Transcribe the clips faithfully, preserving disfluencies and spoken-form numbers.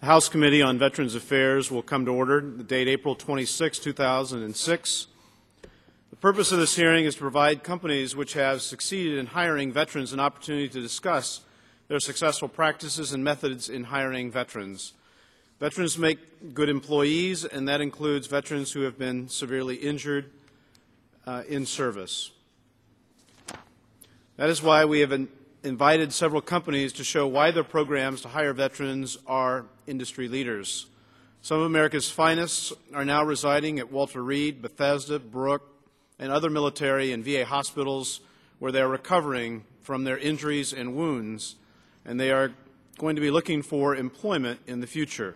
The House Committee on Veterans Affairs will come to order. The date April twenty-sixth, two thousand six. The purpose of this hearing is to provide companies which have succeeded in hiring veterans an opportunity to discuss their successful practices and methods in hiring veterans. Veterans make good employees, and that includes veterans who have been severely injured uh, in service. That is why we have in invited several companies to show why their programs to hire veterans are industry leaders. Some of America's finest are now residing at Walter Reed, Bethesda, Brooke, and other military and V A hospitals where they are recovering from their injuries and wounds, and they are going to be looking for employment in the future.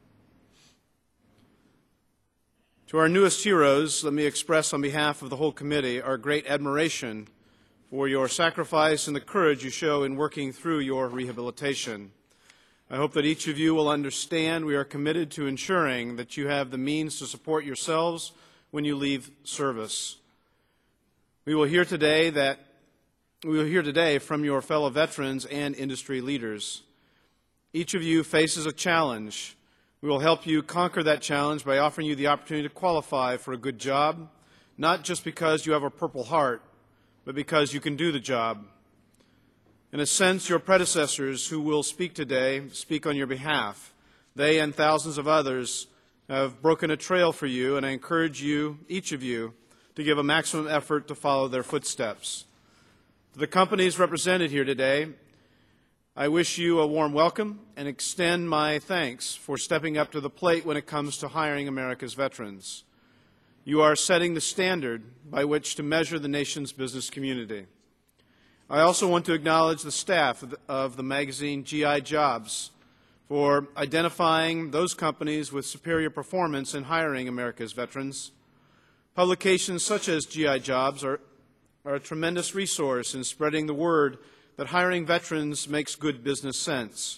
To our newest heroes, let me express on behalf of the whole committee our great admiration for your sacrifice and the courage you show in working through your rehabilitation. I hope that each of you will understand we are committed to ensuring that you have the means to support yourselves when you leave service. We will hear today that we will hear today from your fellow veterans and industry leaders. Each of you faces a challenge. We will help you conquer that challenge by offering you the opportunity to qualify for a good job, not just because you have a Purple Heart, but because you can do the job. In a sense, your predecessors who will speak today speak on your behalf. They and thousands of others have broken a trail for you, and I encourage you, each of you, to give a maximum effort to follow their footsteps. To the companies represented here today, I wish you a warm welcome and extend my thanks for stepping up to the plate when it comes to hiring America's veterans. You are setting the standard by which to measure the nation's business community. I also want to acknowledge the staff of the, of the magazine G I Jobs for identifying those companies with superior performance in hiring America's veterans. Publications such as G I Jobs are, are a tremendous resource in spreading the word that hiring veterans makes good business sense.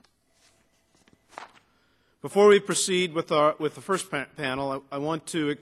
Before we proceed with, our, with the first pa panel, I, I want to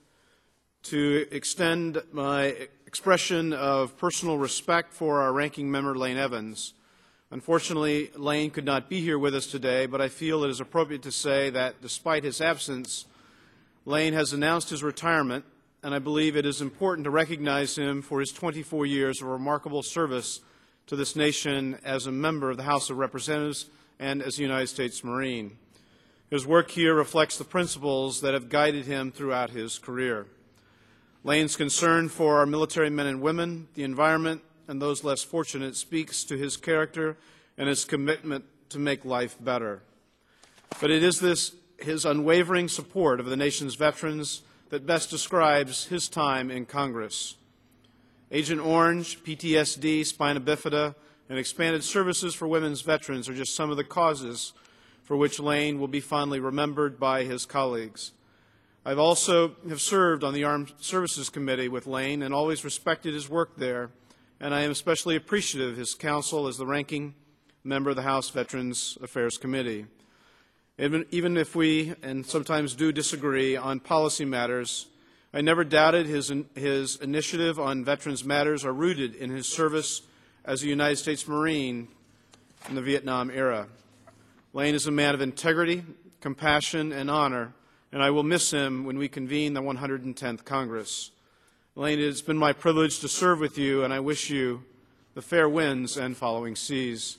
to extend my expression of personal respect for our ranking member, Lane Evans. Unfortunately, Lane could not be here with us today, but I feel it is appropriate to say that despite his absence, Lane has announced his retirement, and I believe it is important to recognize him for his twenty-four years of remarkable service to this nation as a member of the House of Representatives and as a United States Marine. His work here reflects the principles that have guided him throughout his career. Lane's concern for our military men and women, the environment, and those less fortunate speaks to his character and his commitment to make life better. But it is this, his unwavering support of the nation's veterans that best describes his time in Congress. Agent Orange, P T S D, spina bifida, and expanded services for women's veterans are just some of the causes for which Lane will be fondly remembered by his colleagues. I've also have served on the Armed Services Committee with Lane and always respected his work there, and I am especially appreciative of his counsel as the ranking member of the House Veterans Affairs Committee. Even, even if we, and sometimes do, disagree on policy matters, I never doubted his, his initiative on veterans matters are rooted in his service as a United States Marine in the Vietnam era. Lane is a man of integrity, compassion, and honor, and I will miss him when we convene the one hundred tenth Congress. Lane, it has been my privilege to serve with you, and I wish you the fair winds and following seas.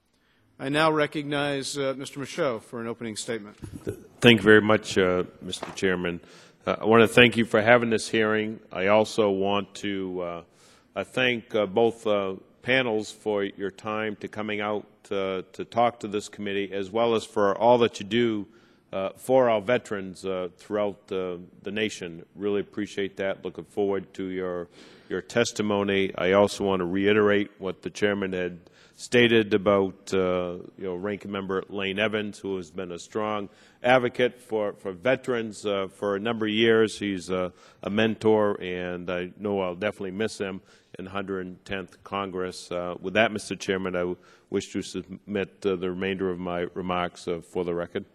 I now recognize uh, Mister Michaud for an opening statement. Thank you very much, uh, Mister Chairman. Uh, I want to thank you for having this hearing. I also want to uh, I thank uh, both uh, panels for your time to coming out uh, to talk to this committee, as well as for all that you do Uh, for our veterans uh, throughout uh, the nation. Really appreciate that. Looking forward to your your testimony. I also want to reiterate what the chairman had stated about uh, you know, ranking member Lane Evans, who has been a strong advocate for, for veterans uh, for a number of years. He's uh, a mentor, and I know I'll definitely miss him in the one hundred tenth Congress. Uh, with that, Mister Chairman, I wish to submit uh, the remainder of my remarks uh, for the record.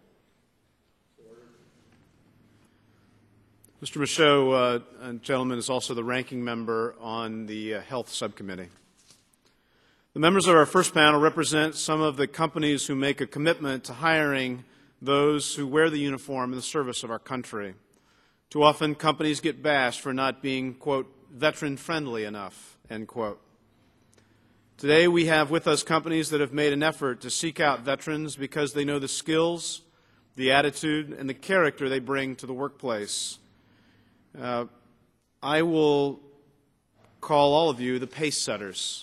Mister Michaud, uh, gentleman, is also the ranking member on the uh, Health Subcommittee. The members of our first panel represent some of the companies who make a commitment to hiring those who wear the uniform in the service of our country. Too often, companies get bashed for not being, quote, veteran-friendly enough, end quote. Today, we have with us companies that have made an effort to seek out veterans because they know the skills, the attitude, and the character they bring to the workplace. Uh, I will call all of you the pace setters.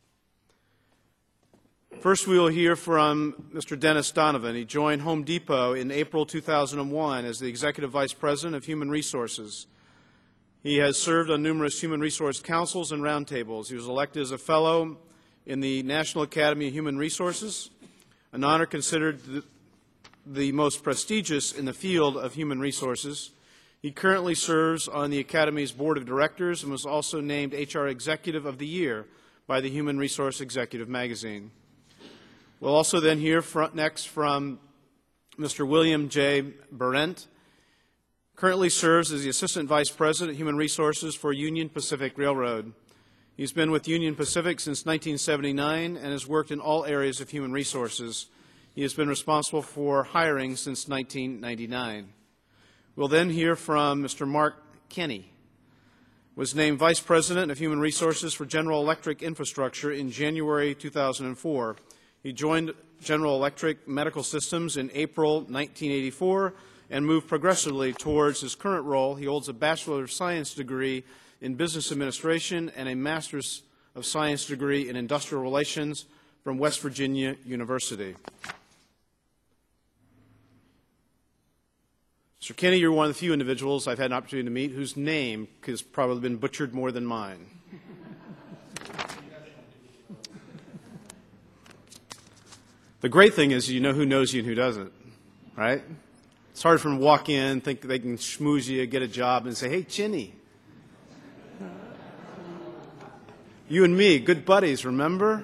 First, we will hear from Mister Dennis Donovan. He joined Home Depot in April two thousand one as the Executive Vice President of Human Resources. He has served on numerous human resource councils and roundtables. He was elected as a fellow in the National Academy of Human Resources, an honor considered the, the most prestigious in the field of human resources. He currently serves on the Academy's Board of Directors and was also named H R Executive of the Year by the Human Resource Executive magazine. We'll also then hear from, next from Mister William J. Berendt. Currently serves as the Assistant Vice President of Human Resources for Union Pacific Railroad. He's been with Union Pacific since nineteen seventy-nine and has worked in all areas of human resources. He has been responsible for hiring since nineteen ninety-nine. We'll then hear from Mister Mark Kenny. Was named Vice President of Human Resources for General Electric Infrastructure in January two thousand four. He joined General Electric Medical Systems in April nineteen eighty-four and moved progressively towards his current role. He holds a Bachelor of Science degree in Business Administration and a Master's of Science degree in Industrial Relations from West Virginia University. Mister Kenny, you're one of the few individuals I've had an opportunity to meet whose name has probably been butchered more than mine. The great thing is you know who knows you and who doesn't, right? It's hard for them to walk in, think they can schmooze you, get a job, and say, hey, Chinny. You and me, good buddies, remember?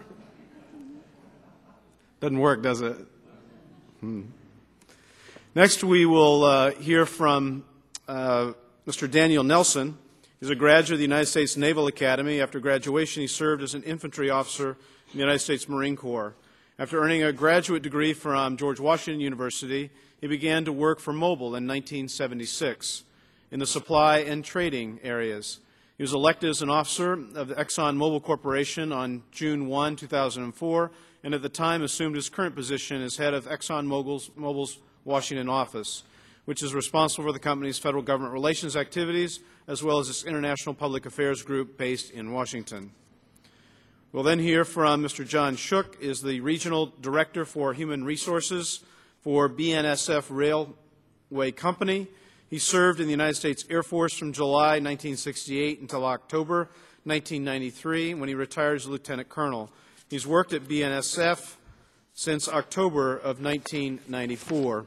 Doesn't work, does it? Hmm. Next, we will uh, hear from uh, Mister Daniel Nelson. He's a graduate of the United States Naval Academy. After graduation, he served as an infantry officer in the United States Marine Corps. After earning a graduate degree from George Washington University, he began to work for Mobil in nineteen seventy-six in the supply and trading areas. He was elected as an officer of the Exxon Mobil Corporation on June first, two thousand four, and at the time assumed his current position as head of Exxon Mobil's, Mobil's Washington office, which is responsible for the company's federal government relations activities, as well as its international public affairs group based in Washington. We'll then hear from Mister John Shook, is the Regional Director for Human Resources for B N S F Railway Company. He served in the United States Air Force from July nineteen sixty-eight until October nineteen ninety-three, when he retired as a Lieutenant Colonel. He's worked at B N S F since October of nineteen ninety-four.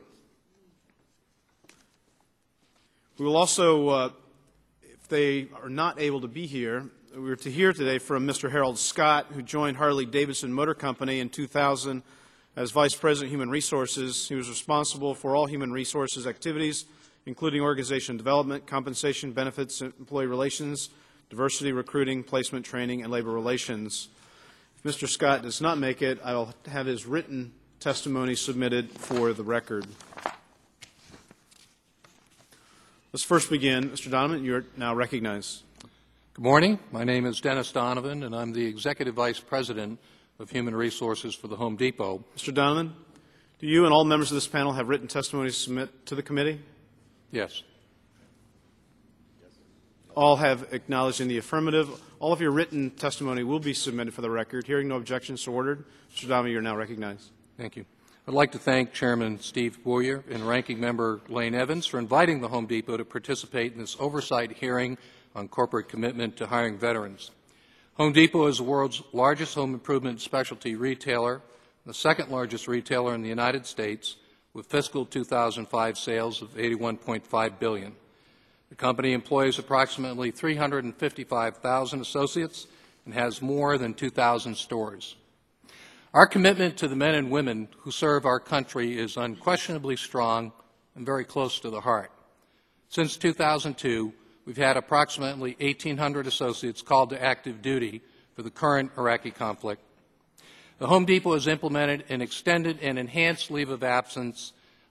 We will also, uh, if they are not able to be here, we're to hear today from Mister Harold Scott, who joined Harley-Davidson Motor Company in two thousand as Vice President of Human Resources. He was responsible for all human resources activities, including organization development, compensation, benefits, employee relations, diversity, recruiting, placement, training, and labor relations. If Mister Scott does not make it, I will have his written testimony submitted for the record. Let's first begin. Mister Donovan, you are now recognized. Good morning. My name is Dennis Donovan, and I'm the Executive Vice President of Human Resources for the Home Depot. Mister Donovan, do you and all members of this panel have written testimony to submit to the committee? Yes. All have acknowledged in the affirmative. All of your written testimony will be submitted for the record. Hearing no objections, so ordered. Mister Donovan, you are now recognized. Thank you. I'd like to thank Chairman Steve Boyer and Ranking Member Lane Evans for inviting the Home Depot to participate in this oversight hearing on corporate commitment to hiring veterans. Home Depot is the world's largest home improvement specialty retailer, the second largest retailer in the United States, with fiscal two thousand five sales of eighty-one point five billion dollars. The company employs approximately three hundred fifty-five thousand associates and has more than two thousand stores. Our commitment to the men and women who serve our country is unquestionably strong and very close to the heart. Since two thousand two, we've had approximately eighteen hundred associates called to active duty for the current Iraqi conflict. The Home Depot has implemented an extended and enhanced leave of absence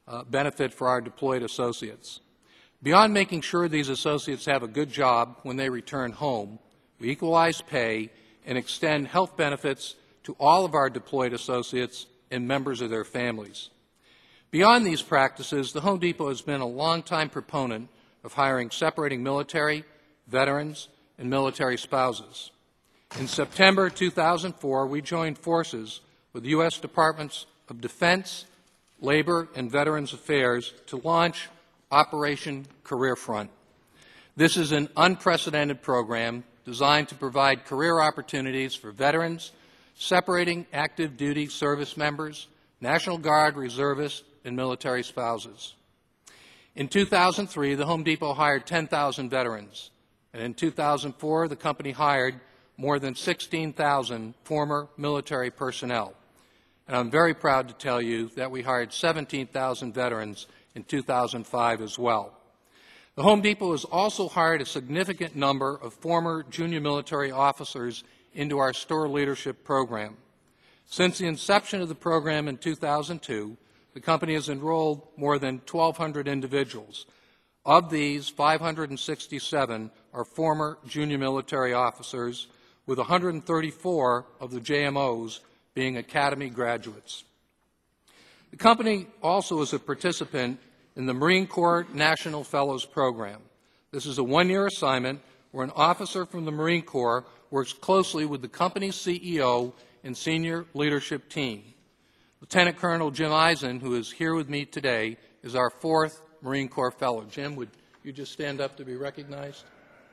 uh, benefit for our deployed associates. Beyond making sure these associates have a good job when they return home, we equalize pay and extend health benefits to all of our deployed associates and members of their families. Beyond these practices, the Home Depot has been a longtime proponent of hiring separating military, veterans, and military spouses. In September two thousand four, we joined forces with the U S Departments of Defense, Labor, and Veterans Affairs to launch Operation Career Front. This is an unprecedented program designed to provide career opportunities for veterans, separating active duty service members, National Guard reservists, and military spouses. In two thousand three, the Home Depot hired ten thousand veterans, and in two thousand four, the company hired more than sixteen thousand former military personnel. And I'm very proud to tell you that we hired seventeen thousand veterans in two thousand five as well. The Home Depot has also hired a significant number of former junior military officers into our store leadership program. Since the inception of the program in two thousand two, the company has enrolled more than twelve hundred individuals. Of these, five hundred sixty-seven are former junior military officers, with one hundred thirty-four of the J M Os being Academy graduates. The company also is a participant in the Marine Corps National Fellows Program. This is a one-year assignment where an officer from the Marine Corps works closely with the company's C E O and senior leadership team. Lieutenant Colonel Jim Eisen, who is here with me today, is our fourth Marine Corps Fellow. Jim, would you just stand up to be recognized?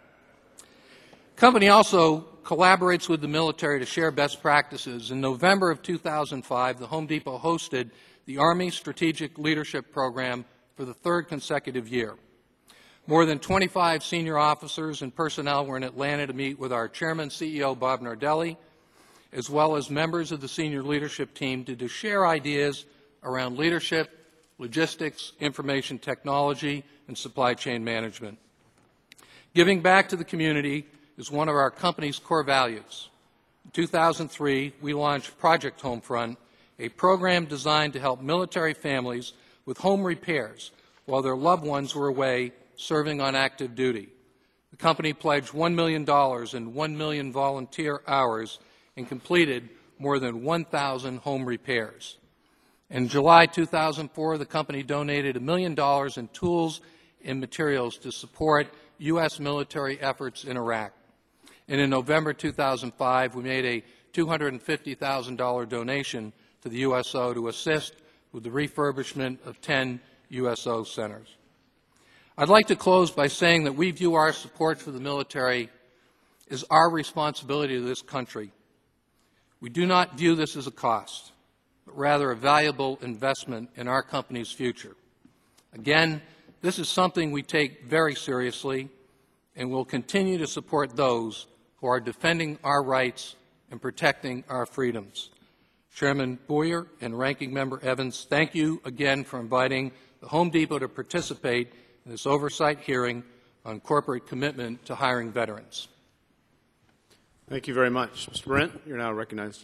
The company also collaborates with the military to share best practices. In November of two thousand five, the Home Depot hosted the Army Strategic Leadership Program for the third consecutive year. More than twenty-five senior officers and personnel were in Atlanta to meet with our Chairman, C E O Bob Nardelli, as well as members of the senior leadership team to, to share ideas around leadership, logistics, information technology, and supply chain management. Giving back to the community is one of our company's core values. In two thousand three, we launched Project Homefront, a program designed to help military families with home repairs while their loved ones were away serving on active duty. The company pledged one million dollars and one million volunteer hours and completed more than one thousand home repairs. In July two thousand four, the company donated a million dollars in tools and materials to support U S military efforts in Iraq. And in November two thousand five, we made a two hundred fifty thousand dollars donation to the U S O to assist with the refurbishment of ten U S O centers. I'd like to close by saying that we view our support for the military as our responsibility to this country. We do not view this as a cost, but rather a valuable investment in our company's future. Again, this is something we take very seriously and will continue to support those who are defending our rights and protecting our freedoms. Chairman Boyer and Ranking Member Evans, thank you again for inviting the Home Depot to participate in this oversight hearing on corporate commitment to hiring veterans. Thank you very much. Mister Brent, you're now recognized.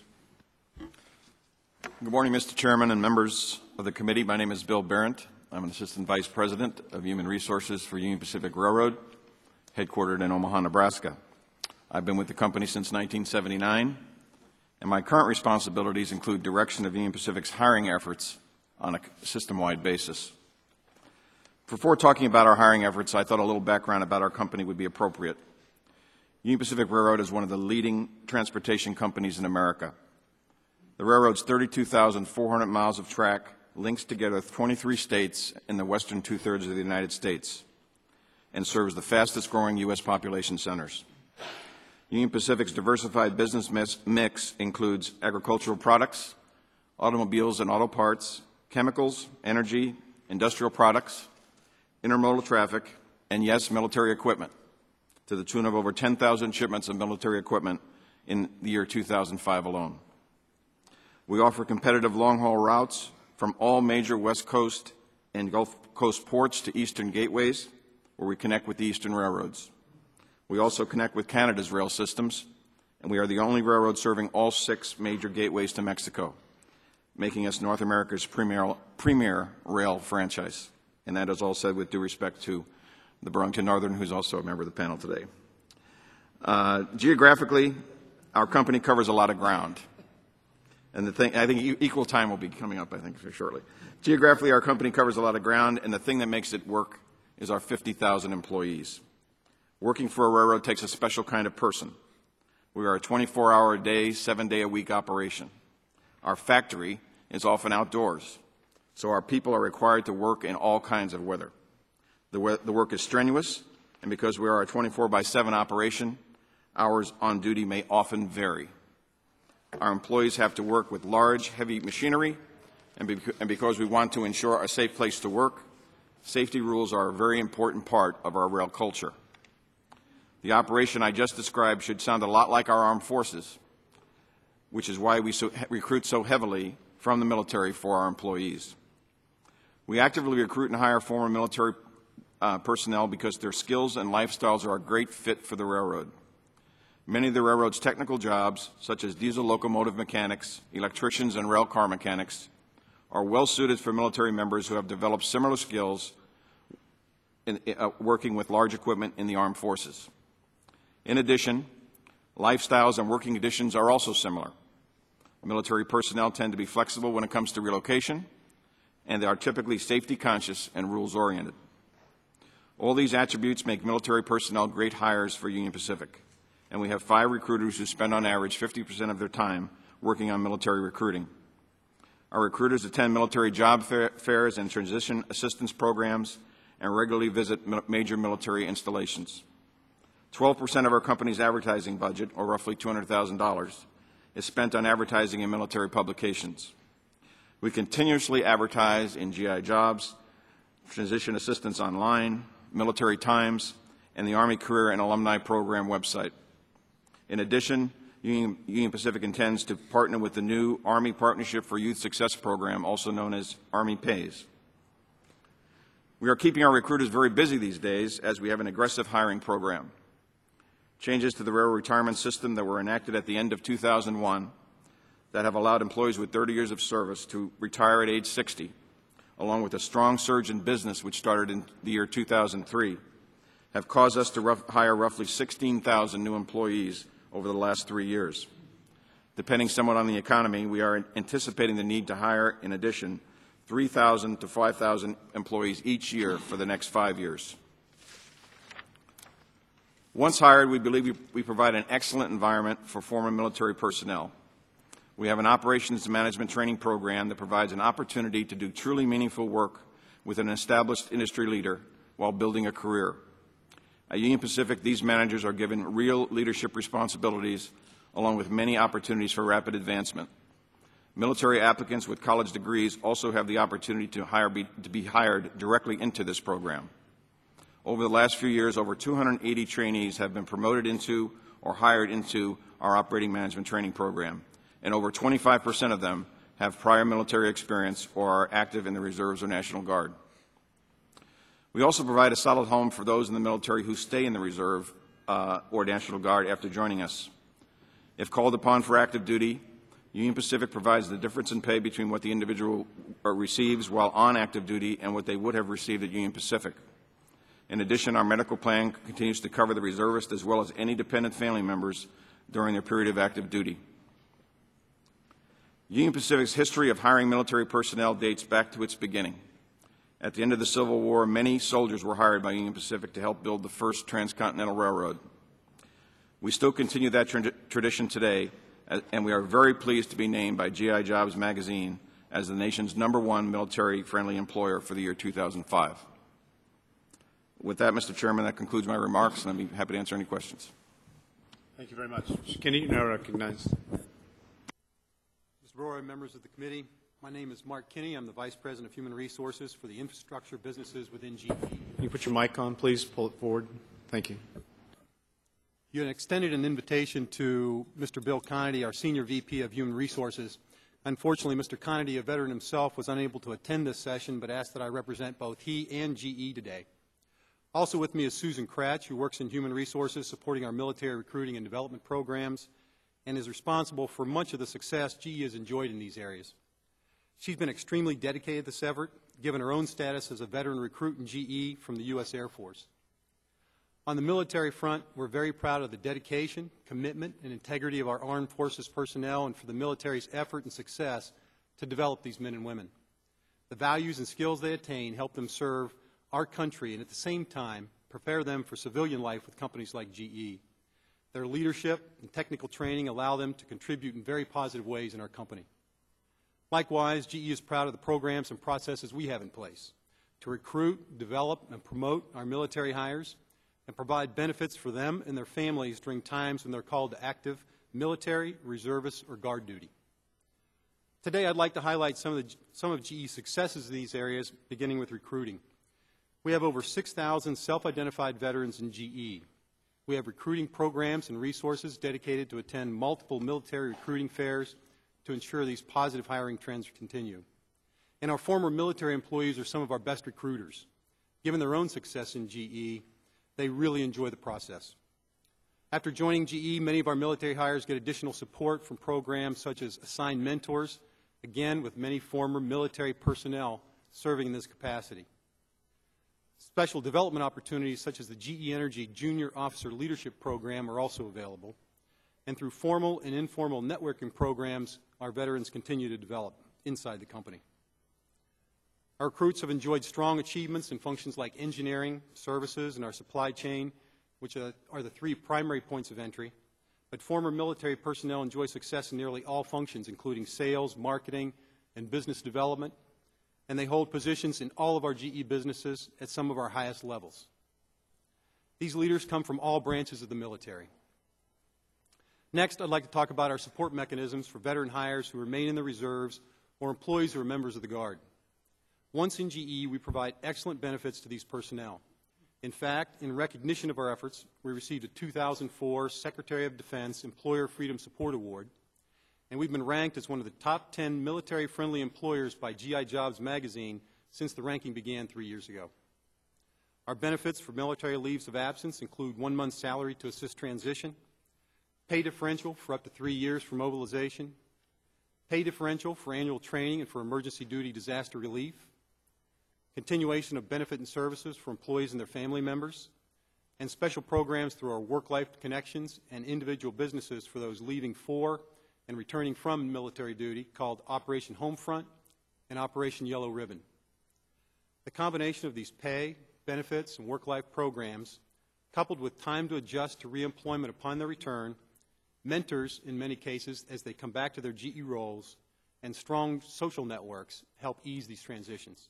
Good morning, Mister Chairman and members of the committee. My name is Bill Barrett. I'm an Assistant Vice President of Human Resources for Union Pacific Railroad, headquartered in Omaha, Nebraska. I've been with the company since nineteen seventy-nine, and my current responsibilities include direction of Union Pacific's hiring efforts on a system-wide basis. Before talking about our hiring efforts, I thought a little background about our company would be appropriate. Union Pacific Railroad is one of the leading transportation companies in America. The railroad's thirty-two thousand four hundred miles of track links together twenty-three states in the western two-thirds of the United States and serves the fastest-growing U S population centers. Union Pacific's diversified business mix includes agricultural products, automobiles and auto parts, chemicals, energy, industrial products, intermodal traffic, and, yes, military equipment, to the tune of over ten thousand shipments of military equipment in the year two thousand five alone. We offer competitive long-haul routes from all major West Coast and Gulf Coast ports to eastern gateways, where we connect with the eastern railroads. We also connect with Canada's rail systems, and we are the only railroad serving all six major gateways to Mexico. making us North America's premier, premier rail franchise. And that is all said with due respect to the Burlington Northern, who's also a member of the panel today. Uh, geographically, our company covers a lot of ground. And the thing, I think equal time will be coming up, I think, for shortly. Geographically, our company covers a lot of ground, and the thing that makes it work is our fifty thousand employees. Working for a railroad takes a special kind of person. We are a twenty-four hour a day, seven day a week operation. Our factory is often outdoors, so our people are required to work in all kinds of weather. The, we the work is strenuous, and because we are a twenty-four by seven operation, hours on duty may often vary. Our employees have to work with large, heavy machinery, and, be and because we want to ensure a safe place to work, safety rules are a very important part of our rail culture. The operation I just described should sound a lot like our armed forces, which is why we so recruit so heavily from the military for our employees. We actively recruit and hire former military uh, personnel because their skills and lifestyles are a great fit for the railroad. Many of the railroad's technical jobs, such as diesel locomotive mechanics, electricians, and rail car mechanics, are well suited for military members who have developed similar skills in uh, working with large equipment in the armed forces. In addition, lifestyles and working conditions are also similar. Military personnel tend to be flexible when it comes to relocation, and they are typically safety conscious and rules oriented. All these attributes make military personnel great hires for Union Pacific, and we have five recruiters who spend on average fifty percent of their time working on military recruiting. Our recruiters attend military job fair fairs and transition assistance programs and regularly visit major military installations. twelve percent of our company's advertising budget, or roughly two hundred thousand dollars, is spent on advertising in military publications. We continuously advertise in G I Jobs, Transition Assistance Online, Military Times, and the Army Career and Alumni Program website. In addition, Union, Union Pacific intends to partner with the new Army Partnership for Youth Success Program, also known as Army Pays. We are keeping our recruiters very busy these days as we have an aggressive hiring program. Changes to the railroad retirement system that were enacted at the end of two thousand one that have allowed employees with thirty years of service to retire at age sixty, along with a strong surge in business which started in the year two thousand three, have caused us to rough, hire roughly sixteen thousand new employees over the last three years. Depending somewhat on the economy, we are anticipating the need to hire, in addition, three thousand to five thousand employees each year for the next five years. Once hired, we believe we, we provide an excellent environment for former military personnel. We have an operations management training program that provides an opportunity to do truly meaningful work with an established industry leader while building a career. At Union Pacific, these managers are given real leadership responsibilities along with many opportunities for rapid advancement. Military applicants with college degrees also have the opportunity to, hire be, to be hired directly into this program. Over the last few years, over two hundred eighty trainees have been promoted into or hired into our operating management training program, and over twenty-five percent of them have prior military experience or are active in the Reserves or National Guard. We also provide a solid home for those in the military who stay in the Reserve uh, or National Guard after joining us. If called upon for active duty, Union Pacific provides the difference in pay between what the individual receives while on active duty and what they would have received at Union Pacific. In addition, our medical plan continues to cover the reservist as well as any dependent family members during their period of active duty. Union Pacific's history of hiring military personnel dates back to its beginning. At the end of the Civil War, many soldiers were hired by Union Pacific to help build the first transcontinental railroad. We still continue that tra tradition today, and we are very pleased to be named by G I Jobs magazine as the nation's number one military-friendly employer for the year two thousand five. With that, Mister Chairman, that concludes my remarks, and I'd be happy to answer any questions. Thank you very much. Mister Kinney, you now recognized. Mister Brewer, members of the committee, my name is Mark Kinney. I'm the Vice President of Human Resources for the infrastructure businesses within G E. Can you put your mic on, please? Pull it forward. Thank you. You had extended an invitation to Mister Bill Conity, our Senior V P of Human Resources. Unfortunately, Mister Conity, a veteran himself, was unable to attend this session, but asked that I represent both he and G E today. Also with me is Susan Kratch, who works in Human Resources, supporting our military recruiting and development programs, and is responsible for much of the success G E has enjoyed in these areas. She's been extremely dedicated to this effort, given her own status as a veteran recruit in G E from the U S Air Force. On the military front, we're very proud of the dedication, commitment, and integrity of our armed forces personnel and for the military's effort and success to develop these men and women. The values and skills they attain help them serve our country and at the same time prepare them for civilian life with companies like G E. Their leadership and technical training allow them to contribute in very positive ways in our company. Likewise, G E is proud of the programs and processes we have in place to recruit, develop, and promote our military hires and provide benefits for them and their families during times when they're called to active military, reservists, or guard duty. Today, I'd like to highlight some of, the, some of G E's successes in these areas, beginning with recruiting. We have over six thousand self-identified veterans in G E. We have recruiting programs and resources dedicated to attend multiple military recruiting fairs to ensure these positive hiring trends continue. And our former military employees are some of our best recruiters. Given their own success in G E, they really enjoy the process. After joining G E, many of our military hires get additional support from programs such as assigned mentors, again with many former military personnel serving in this capacity. Special development opportunities such as the G E Energy Junior Officer Leadership Program are also available. And through formal and informal networking programs, our veterans continue to develop inside the company. Our recruits have enjoyed strong achievements in functions like engineering, services, and our supply chain, which are the three primary points of entry. But former military personnel enjoy success in nearly all functions, including sales, marketing, and business development, and they hold positions in all of our G E businesses at some of our highest levels. These leaders come from all branches of the military. Next, I'd like to talk about our support mechanisms for veteran hires who remain in the reserves or employees who are members of the Guard. Once in G E, we provide excellent benefits to these personnel. In fact, in recognition of our efforts, we received a two thousand four Secretary of Defense Employer Freedom Support Award, and we've been ranked as one of the top ten military-friendly employers by G I Jobs magazine since the ranking began three years ago. Our benefits for military leaves of absence include one month's salary to assist transition, pay differential for up to three years for mobilization, pay differential for annual training and for emergency duty disaster relief, continuation of benefit and services for employees and their family members, and special programs through our work-life connections and individual businesses for those leaving for and returning from military duty called Operation Homefront and Operation Yellow Ribbon. The combination of these pay, benefits, and work-life programs, coupled with time to adjust to reemployment upon their return, mentors in many cases as they come back to their G E roles, and strong social networks help ease these transitions.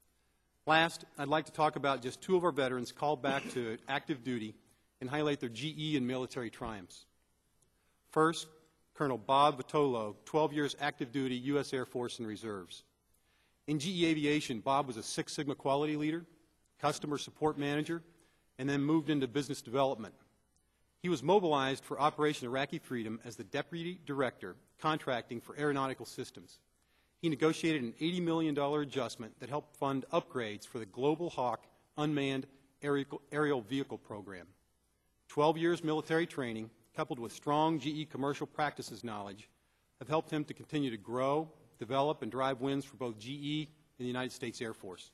Last, I'd like to talk about just two of our veterans called back to active duty and highlight their G E and military triumphs. First, Colonel Bob Vitolo, twelve years active duty U S Air Force and Reserves. In G E Aviation, Bob was a Six Sigma quality leader, customer support manager, and then moved into business development. He was mobilized for Operation Iraqi Freedom as the Deputy Director, contracting for aeronautical systems. He negotiated an eighty million dollars adjustment that helped fund upgrades for the Global Hawk unmanned aerial, aerial vehicle program. twelve years military training, coupled with strong G E commercial practices knowledge, have helped him to continue to grow, develop, and drive wins for both G E and the United States Air Force.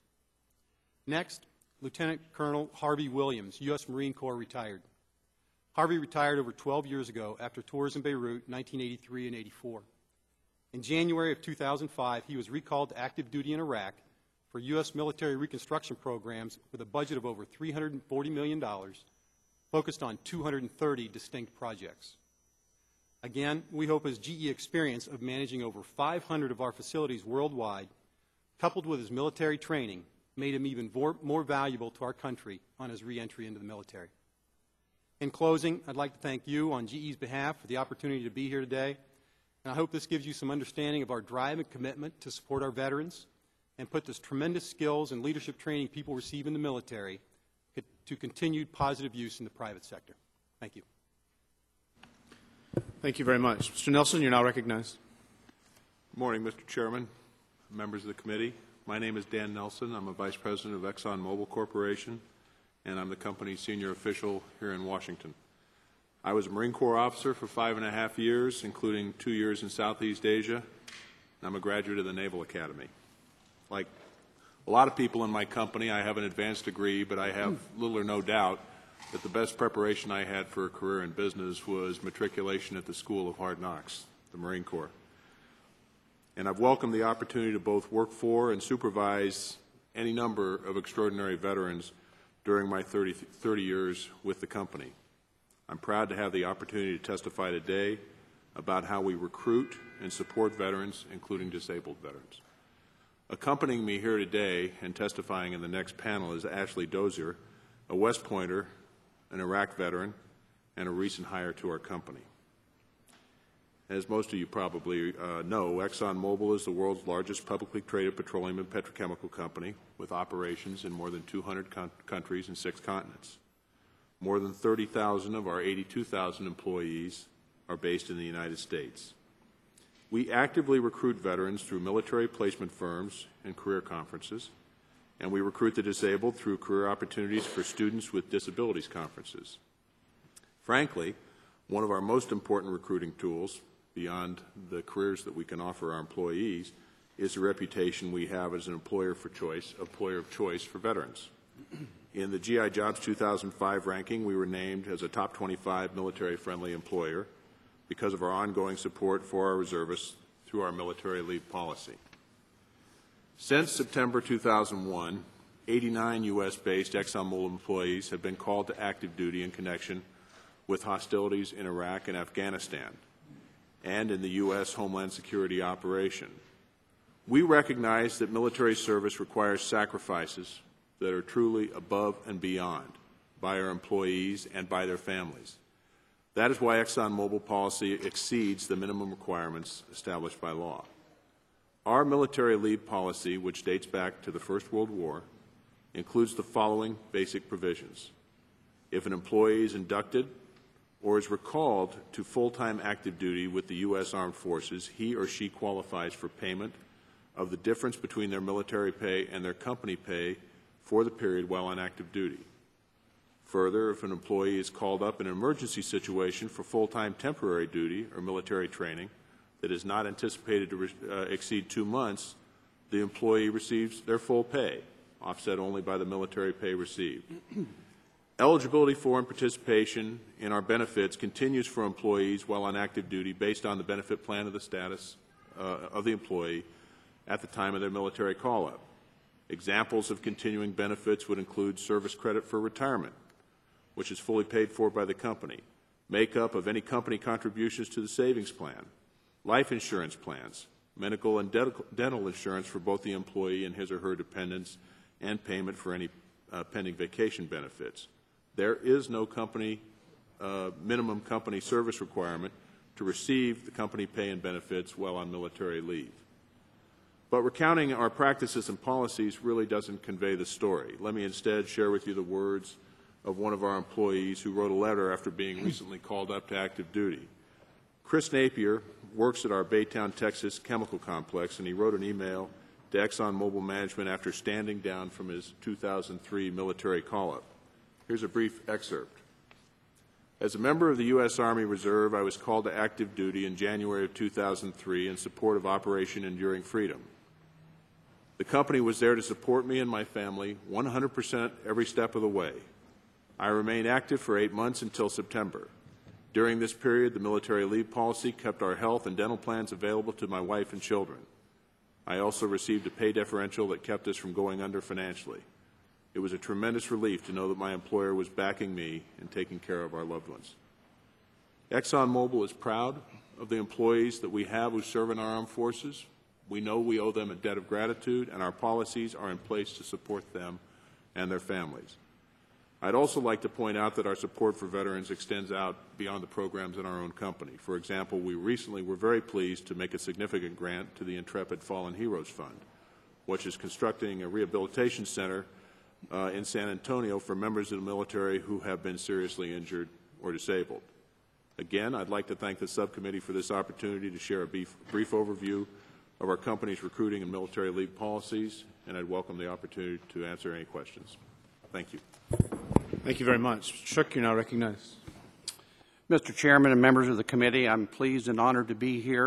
Next, Lieutenant Colonel Harvey Williams, U S Marine Corps, retired. Harvey retired over twelve years ago after tours in Beirut in nineteen eighty-three and eighty-four. In January of two thousand five, he was recalled to active duty in Iraq for U S military reconstruction programs with a budget of over three hundred forty million dollars, focused on two hundred thirty distinct projects. Again, we hope his G E experience of managing over five hundred of our facilities worldwide, coupled with his military training, made him even more, more valuable to our country on his reentry into the military. In closing, I'd like to thank you on G E's behalf for the opportunity to be here today, and I hope this gives you some understanding of our drive and commitment to support our veterans and put this tremendous skills and leadership training people receive in the military to continued positive use in the private sector. Thank you. Thank you very much. Mister Nelson, you're now recognized. Good morning, Mister Chairman, members of the committee. My name is Dan Nelson. I'm a Vice President of ExxonMobil Corporation, and I'm the company's senior official here in Washington. I was a Marine Corps officer for five and a half years, including two years in Southeast Asia, and I'm a graduate of the Naval Academy. Like a lot of people in my company, I have an advanced degree, but I have little or no doubt that the best preparation I had for a career in business was matriculation at the School of Hard Knocks, the Marine Corps. And I've welcomed the opportunity to both work for and supervise any number of extraordinary veterans during my thirty, thirty years with the company. I'm proud to have the opportunity to testify today about how we recruit and support veterans, including disabled veterans. Accompanying me here today and testifying in the next panel is Ashley Dozier, a West Pointer, an Iraq veteran, and a recent hire to our company. As most of you probably uh, know, ExxonMobil is the world's largest publicly traded petroleum and petrochemical company with operations in more than two hundred con- countries and six continents. More than thirty thousand of our eighty-two thousand employees are based in the United States. We actively recruit veterans through military placement firms and career conferences, and we recruit the disabled through career opportunities for students with disabilities conferences. Frankly, one of our most important recruiting tools, beyond the careers that we can offer our employees, is the reputation we have as an employer for choice, employer of choice for veterans. In the G I Jobs two thousand five ranking, we were named as a top twenty-five military-friendly employer because of our ongoing support for our reservists through our military leave policy. Since September two thousand one, eighty-nine U S-based ExxonMobil employees have been called to active duty in connection with hostilities in Iraq and Afghanistan and in the U S Homeland Security operation. We recognize that military service requires sacrifices that are truly above and beyond by our employees and by their families. That is why ExxonMobil policy exceeds the minimum requirements established by law. Our military leave policy, which dates back to the First World War, includes the following basic provisions. If an employee is inducted or is recalled to full-time active duty with the U S Armed Forces, he or she qualifies for payment of the difference between their military pay and their company pay for the period while on active duty. Further, if an employee is called up in an emergency situation for full-time temporary duty or military training that is not anticipated to re- uh, exceed two months, the employee receives their full pay, offset only by the military pay received. Eligibility for and participation in our benefits continues for employees while on active duty based on the benefit plan of the status uh, of the employee at the time of their military call-up. Examples of continuing benefits would include service credit for retirement, which is fully paid for by the company, makeup of any company contributions to the savings plan, life insurance plans, medical and dental insurance for both the employee and his or her dependents, and payment for any uh, pending vacation benefits. There is no company uh, minimum company service requirement to receive the company pay and benefits while on military leave. But recounting our practices and policies really doesn't convey the story. Let me instead share with you the words of one of our employees who wrote a letter after being recently called up to active duty. Chris Napier works at our Baytown, Texas chemical complex, and he wrote an email to ExxonMobil management after standing down from his two thousand three military call-up. Here's a brief excerpt. As a member of the U S Army Reserve, I was called to active duty in January of two thousand three in support of Operation Enduring Freedom. The company was there to support me and my family one hundred percent every step of the way. I remained active for eight months until September. During this period, the military leave policy kept our health and dental plans available to my wife and children. I also received a pay differential that kept us from going under financially. It was a tremendous relief to know that my employer was backing me and taking care of our loved ones. ExxonMobil is proud of the employees that we have who serve in our armed forces. We know we owe them a debt of gratitude, and our policies are in place to support them and their families. I'd also like to point out that our support for veterans extends out beyond the programs in our own company. For example, we recently were very pleased to make a significant grant to the Intrepid Fallen Heroes Fund, which is constructing a rehabilitation center uh, in San Antonio for members of the military who have been seriously injured or disabled. Again, I'd like to thank the subcommittee for this opportunity to share a brief, brief overview of our company's recruiting and military leave policies, and I'd welcome the opportunity to answer any questions. Thank you. Thank you very much. Mister Shook, you're now recognized. Mister Chairman and members of the committee, I'm pleased and honored to be here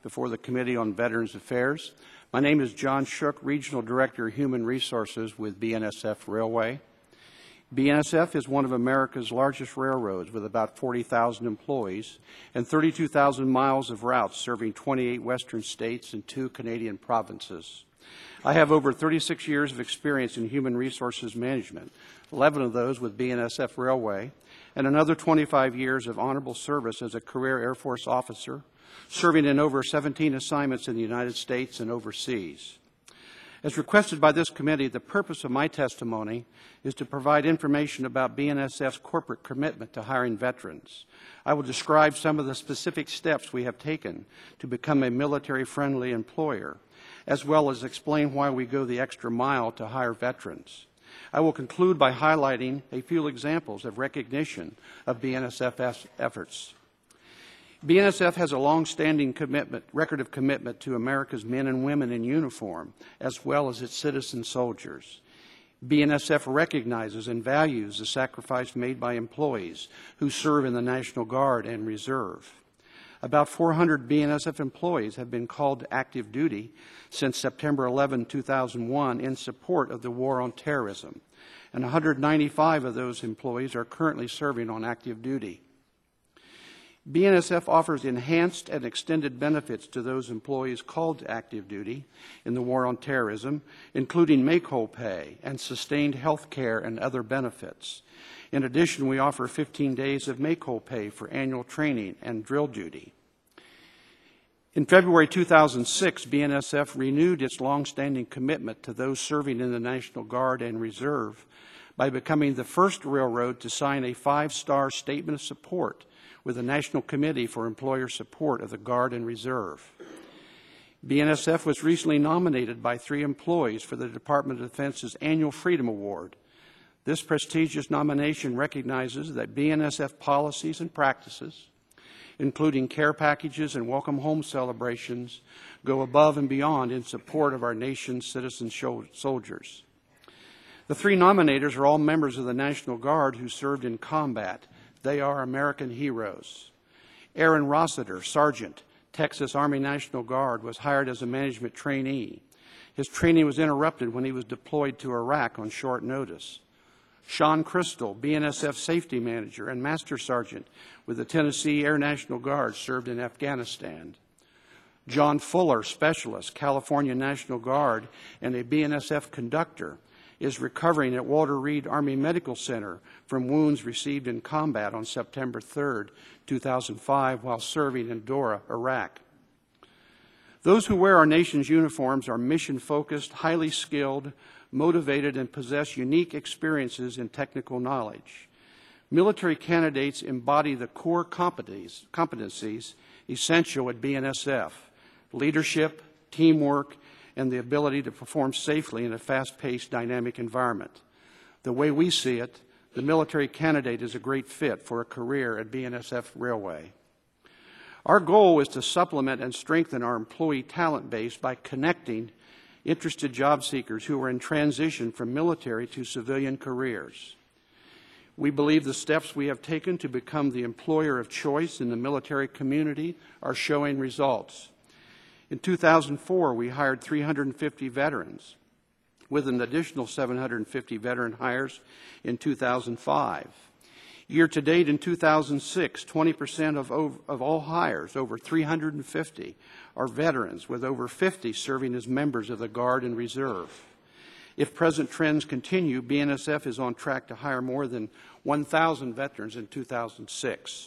before the Committee on Veterans Affairs. My name is John Shook, Regional Director of Human Resources with B N S F Railway. B N S F is one of America's largest railroads with about forty thousand employees and thirty-two thousand miles of routes serving twenty-eight western states and two Canadian provinces. I have over thirty-six years of experience in human resources management, eleven of those with B N S F Railway, and another twenty-five years of honorable service as a career Air Force officer, serving in over seventeen assignments in the United States and overseas. As requested by this committee, the purpose of my testimony is to provide information about B N S F's corporate commitment to hiring veterans. I will describe some of the specific steps we have taken to become a military-friendly employer, as well as explain why we go the extra mile to hire veterans. I will conclude by highlighting a few examples of recognition of B N S F efforts. B N S F has a long-standing commitment, record of commitment to America's men and women in uniform, as well as its citizen soldiers. B N S F recognizes and values the sacrifice made by employees who serve in the National Guard and Reserve. About four hundred B N S F employees have been called to active duty since September eleventh, two thousand one in support of the war on terrorism, and one hundred ninety-five of those employees are currently serving on active duty. B N S F offers enhanced and extended benefits to those employees called to active duty in the war on terrorism, including make-whole pay and sustained health care and other benefits. In addition, we offer fifteen days of make-whole pay for annual training and drill duty. In February two thousand six, B N S F renewed its longstanding commitment to those serving in the National Guard and Reserve by becoming the first railroad to sign a five-star statement of support with the National Committee for Employer Support of the Guard and Reserve. B N S F was recently nominated by three employees for the Department of Defense's Annual Freedom Award. This prestigious nomination recognizes that B N S F policies and practices, including care packages and welcome home celebrations, go above and beyond in support of our nation's citizen soldiers. The three nominators are all members of the National Guard who served in combat. They are American heroes. Aaron Rossiter, Sergeant, Texas Army National Guard, was hired as a management trainee. His training was interrupted when he was deployed to Iraq on short notice. Sean Crystal, B N S F Safety Manager and Master Sergeant with the Tennessee Air National Guard, served in Afghanistan. John Fuller, Specialist, California National Guard, and a B N S F conductor, is recovering at Walter Reed Army Medical Center from wounds received in combat on September third, two thousand five, while serving in Dora, Iraq. Those who wear our nation's uniforms are mission-focused, highly skilled, motivated, and possess unique experiences and technical knowledge. Military candidates embody the core competencies, competencies essential at B N S F: leadership, teamwork, and the ability to perform safely in a fast-paced, dynamic environment. The way we see it, the military candidate is a great fit for a career at B N S F Railway. Our goal is to supplement and strengthen our employee talent base by connecting interested job seekers who are in transition from military to civilian careers. We believe the steps we have taken to become the employer of choice in the military community are showing results. In two thousand four, we hired three hundred fifty veterans, with an additional seven hundred fifty veteran hires in two thousand five. Year-to-date in two thousand six, twenty percent of, of all hires, over three hundred fifty, are veterans, with over fifty serving as members of the Guard and Reserve. If present trends continue, B N S F is on track to hire more than one thousand veterans in two thousand six.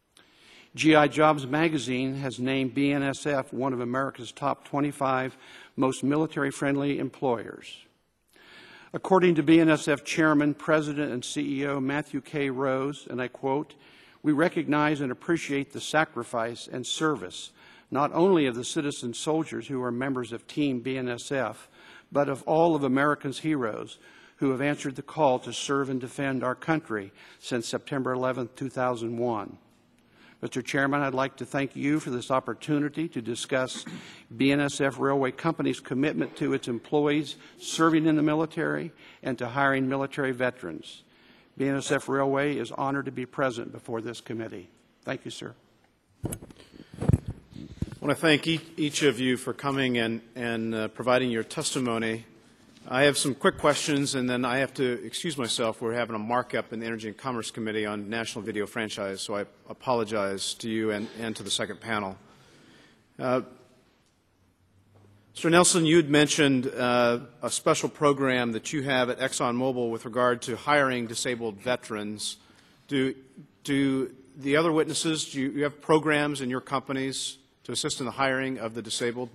G I Jobs magazine has named B N S F one of America's top twenty-five most military-friendly employers. According to B N S F Chairman, President, and C E O Matthew K. Rose, and I quote, "We recognize and appreciate the sacrifice and service not only of the citizen soldiers who are members of Team B N S F, but of all of America's heroes who have answered the call to serve and defend our country since September eleventh, two thousand one. Mister Chairman, I'd like to thank you for this opportunity to discuss B N S F Railway Company's commitment to its employees serving in the military and to hiring military veterans. B N S F Railway is honored to be present before this committee. Thank you, sir. I want to thank each, each of you for coming and, and uh, providing your testimony. I have some quick questions, and then I have to excuse myself. We're having a markup in the Energy and Commerce Committee on National Video Franchise, so I apologize to you and, and to the second panel. Uh, Mister Nelson, you had mentioned uh, a special program that you have at ExxonMobil with regard to hiring disabled veterans. Do, do the other witnesses, do you, you have programs in your companies to assist in the hiring of the disabled?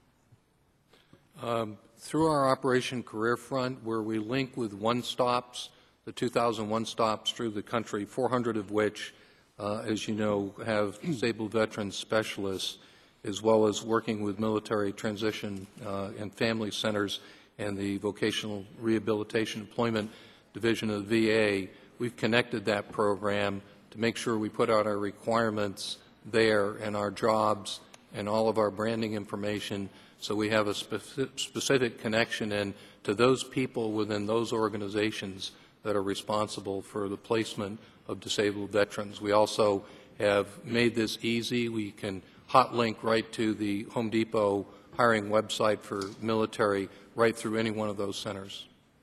Um, through our Operation Career Front, where we link with one-stops, the two thousand one-stops through the country, four hundred of which, uh, as you know, have disabled veterans specialists, as well as working with military transition uh, and family centers and the Vocational Rehabilitation Employment Division of the V A. We've connected that program to make sure we put out our requirements there and our jobs and all of our branding information, so we have a speci specific connection in to those people within those organizations that are responsible for the placement of disabled veterans. We also have made this easy. We can hot link right to the Home Depot hiring website for military right through any one of those centers.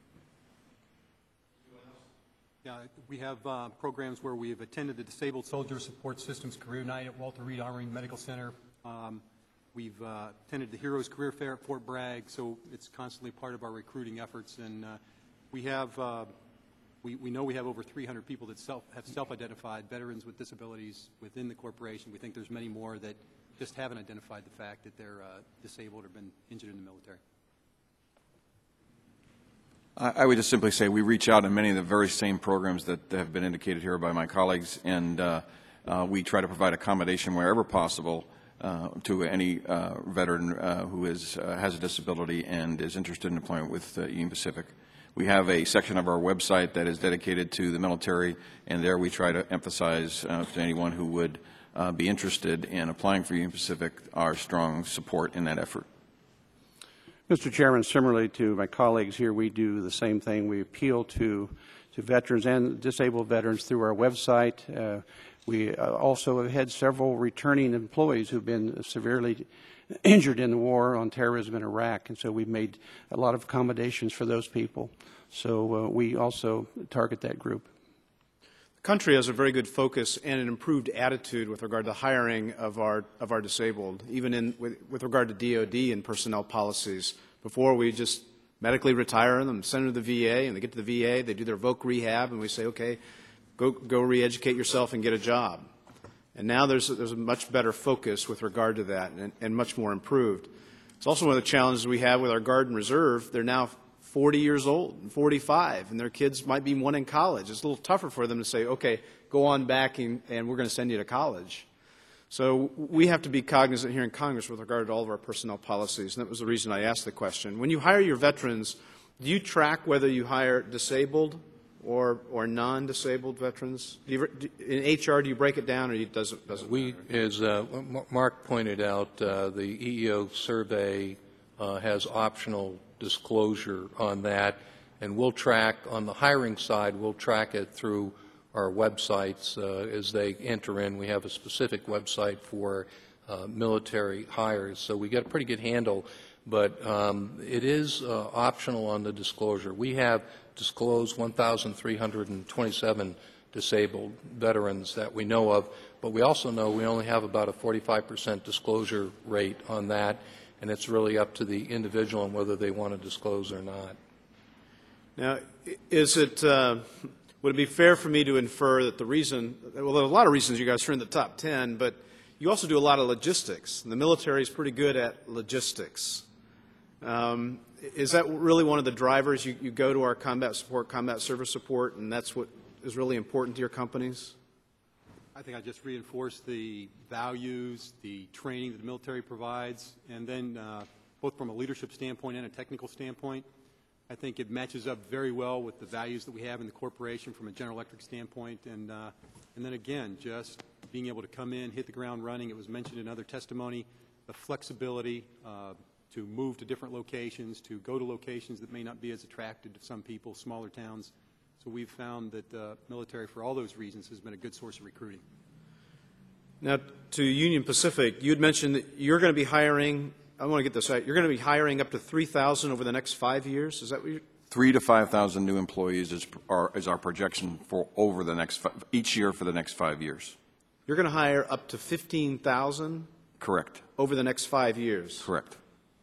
Yeah, we have uh, programs where we have attended the Disabled Soldier Support Systems Career Night at Walter Reed Army Medical Center. Um, we've uh, attended the Heroes Career Fair at Fort Bragg, so it's constantly part of our recruiting efforts. And uh, we have, uh, we, we know we have over three hundred people that self, have self-identified veterans with disabilities within the corporation. We think there's many more that just haven't identified the fact that they're uh, disabled or been injured in the military. I would just simply say we reach out in many of the very same programs that have been indicated here by my colleagues, and uh, uh, we try to provide accommodation wherever possible uh, to any uh, veteran uh, who is, uh, has a disability and is interested in employment with uh, Union Pacific. We have a section of our website that is dedicated to the military, and there we try to emphasize uh, to anyone who would uh, be interested in applying for Union Pacific our strong support in that effort. Mister Chairman, similarly to my colleagues here, we do the same thing. We appeal to, to veterans and disabled veterans through our website. Uh, we uh, also have had several returning employees who've been severely injured in the war on terrorism in Iraq, and so we've made a lot of accommodations for those people. So uh, we also target that group. The country has a very good focus and an improved attitude with regard to hiring of our, of our disabled, even in, with, with regard to D O D and personnel policies. Before, we just medically retire them, send them to the V A, and they get to the V A, they do their voc rehab, and we say, okay, go, go re-educate yourself and get a job. And now there's a, there's a much better focus with regard to that, and, and much more improved. It's also one of the challenges we have with our Guard and Reserve. They're now forty years old and forty-five, and their kids might be one in college. It's a little tougher for them to say, okay, go on back and, and we're going to send you to college. So we have to be cognizant here in Congress with regard to all of our personnel policies, and that was the reason I asked the question. When you hire your veterans, do you track whether you hire disabled or, or non-disabled veterans? Do you, do, in H R, do you break it down, or does it doesn't We, matter? as uh, Mark pointed out, uh, the E E O survey uh, has optional disclosure on that, and we'll track, on the hiring side, we'll track it through our websites uh, as they enter in. We have a specific website for uh, military hires, so we get a pretty good handle, but um, it is uh, optional on the disclosure. We have disclosed one thousand three hundred twenty-seven disabled veterans that we know of, but we also know we only have about a forty-five percent disclosure rate on that, and it's really up to the individual on whether they want to disclose or not. Now, is it, uh, would it be fair for me to infer that the reason, well, there are a lot of reasons you guys are in the top ten, but you also do a lot of logistics. The military is pretty good at logistics. Um, is that really one of the drivers? You, you go to our combat support, combat service support, and that's what is really important to your companies? I think I just reinforce the values, the training that the military provides, and then uh, both from a leadership standpoint and a technical standpoint, I think it matches up very well with the values that we have in the corporation from a General Electric standpoint. And, uh, and then again, just being able to come in, hit the ground running. It was mentioned in other testimony, the flexibility uh, to move to different locations, to go to locations that may not be as attractive to some people, smaller towns. So we've found that the uh, military, for all those reasons, has been a good source of recruiting. Now, to Union Pacific, you had mentioned that you're going to be hiring, I want to get this right, you're going to be hiring up to three thousand over the next five years? Is that what you're? Three to five thousand new employees is our, is our projection for over the next, fi- each year for the next five years. You're going to hire up to fifteen thousand Correct, over the next five years? correct.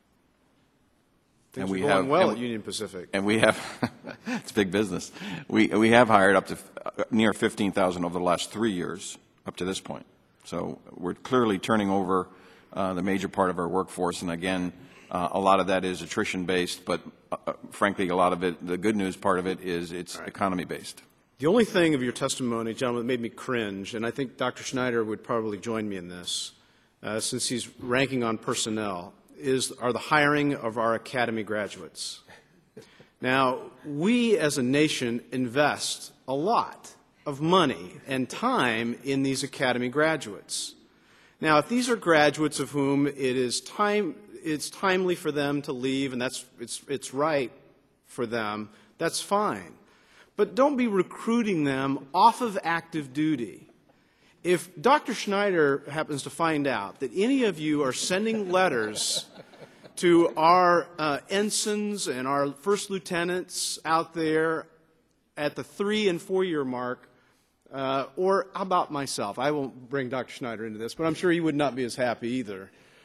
Things And we are going have- well and- at Union Pacific. And we have, it's big business. We, we have hired up to uh, near fifteen thousand over the last three years, up to this point. So we're clearly turning over uh, the major part of our workforce. And again, uh, a lot of that is attrition-based, but uh, frankly, a lot of it, the good news part of it is it's Right. economy-based. The only thing of your testimony, gentlemen, that made me cringe, and I think Doctor Schneider would probably join me in this, uh, since he's ranking on personnel, is are the hiring of our academy graduates. Now, we as a nation invest a lot of money and time in these academy graduates. Now, if these are graduates of whom it is time, it's timely for them to leave, and that's it's it's right for them, that's fine. But don't be recruiting them off of active duty. If Doctor Schneider happens to find out that any of you are sending letters to our uh, ensigns and our first lieutenants out there at the three and four year mark, uh, or how about myself? I won't bring Doctor Schneider into this, but I'm sure he would not be as happy either.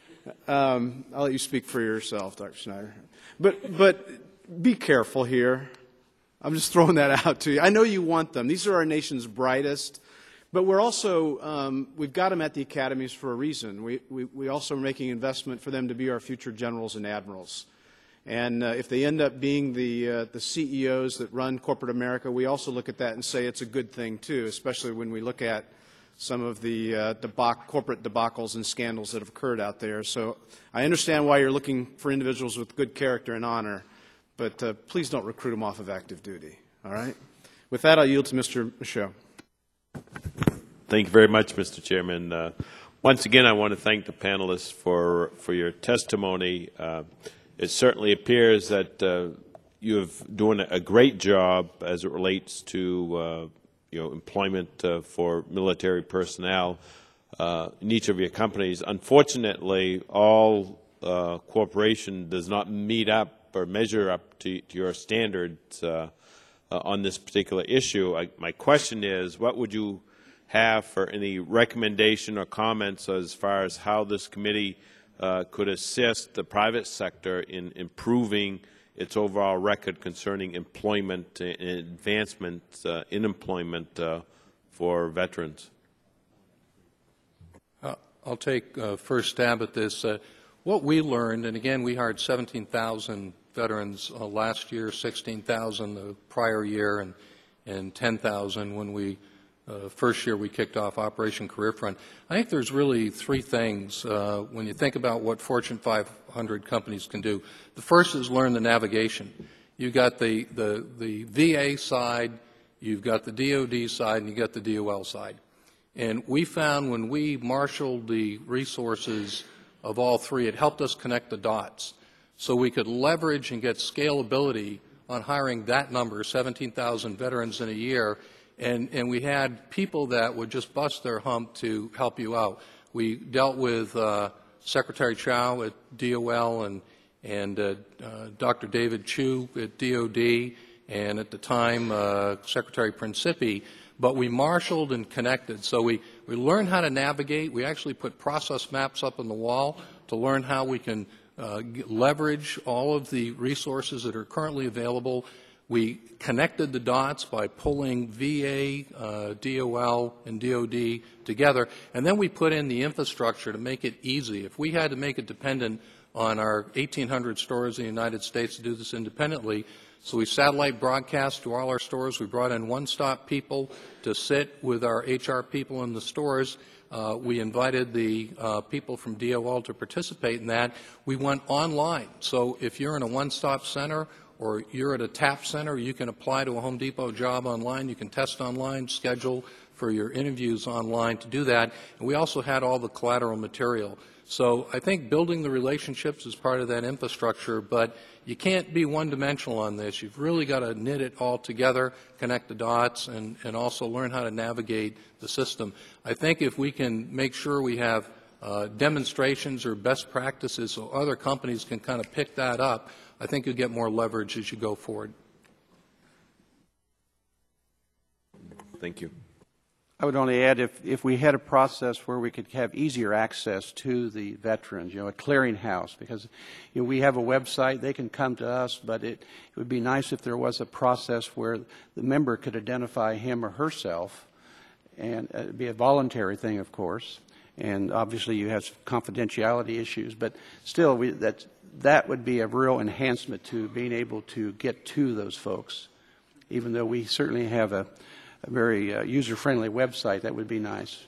Um, I'll let you speak for yourself, Doctor Schneider. But, but be careful here. I'm just throwing that out to you. I know you want them. These are our nation's brightest. But we're also, um, we've got them at the academies for a reason. We, we, we also are making investment for them to be our future generals and admirals. And uh, if they end up being the, uh, the C E Os that run corporate America, we also look at that and say it's a good thing, too, especially when we look at some of the uh, debac- corporate debacles and scandals that have occurred out there. So I understand why you're looking for individuals with good character and honor, but uh, please don't recruit them off of active duty, all right? With that, I'll yield to Mister Michaud. Thank you very much, Mister Chairman. Uh, once again, I want to thank the panelists for, for your testimony. Uh, it certainly appears that uh, you have doing a great job as it relates to uh, you know, employment uh, for military personnel uh, in each of your companies. Unfortunately, all uh, corporation does not meet up or measure up to, to your standards uh, uh, on this particular issue. I, my question is, what would you have for any recommendation or comments as far as how this committee uh, could assist the private sector in improving its overall record concerning employment and advancement uh, in employment uh, for veterans? Uh, I'll take uh, first stab at this. Uh, what we learned, and again, we hired seventeen thousand veterans uh, last year, sixteen thousand the prior year, and, and ten thousand when we Uh, first year we kicked off Operation Career Front. I think there's really three things uh, when you think about what Fortune five hundred companies can do. The first is learn the navigation. You've got the, the, the V A side, you've got the D O D side, and you've got the D O L side. And we found when we marshaled the resources of all three, it helped us connect the dots. So we could leverage and get scalability on hiring that number, seventeen thousand veterans in a year. And, and we had people that would just bust their hump to help you out. We dealt with uh, Secretary Chow at D O L and, and uh, uh, Doctor David Chu at D O D, and at the time uh, Secretary Principi, but we marshaled and connected. So we, we learned how to navigate. We actually put process maps up on the wall to learn how we can uh, leverage all of the resources that are currently available. We connected the dots by pulling V A, uh, D O L, and D O D together, and then we put in the infrastructure to make it easy. If we had to make it dependent on our eighteen hundred stores in the United States to do this independently, so we satellite broadcast to all our stores. We brought in one-stop people to sit with our H R people in the stores. Uh, we invited the uh, people from D O L to participate in that. We went online. So if you're in a one-stop center or you're at a TAP center, you can apply to a Home Depot job online. You can test online, schedule, for your interviews online to do that. And we also had all the collateral material. So I think building the relationships is part of that infrastructure, but you can't be one-dimensional on this. You've really got to knit it all together, connect the dots, and, and also learn how to navigate the system. I think if we can make sure we have uh, demonstrations or best practices so other companies can kind of pick that up, I think you'll get more leverage as you go forward. Thank you. I would only add, if, if we had a process where we could have easier access to the veterans, you know, a clearinghouse, because you know, we have a website, they can come to us, but it, it would be nice if there was a process where the member could identify him or herself, and uh, it'd be a voluntary thing, of course, and obviously you have confidentiality issues, but still, we, that, that would be a real enhancement to being able to get to those folks, even though we certainly have a a very uh, user-friendly website. That would be nice.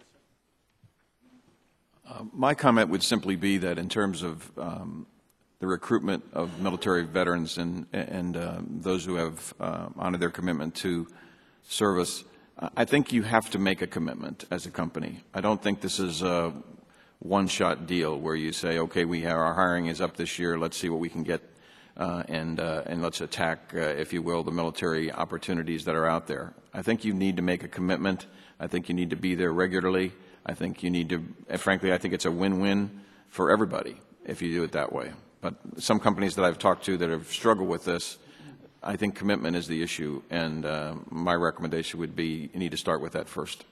Uh, my comment would simply be that in terms of um, the recruitment of military veterans and, and uh, those who have uh, honored their commitment to service, I think you have to make a commitment as a company. I don't think this is a one-shot deal where you say, okay, we have, our hiring is up this year, let's see what we can get, uh, and, uh, and let's attack, uh, if you will, the military opportunities that are out there. I think you need to make a commitment. I think you need to be there regularly. I think you need to, and frankly, I think it's a win-win for everybody if you do it that way. But some companies that I've talked to that have struggled with this, I think commitment is the issue, and uh, my recommendation would be you need to start with that first.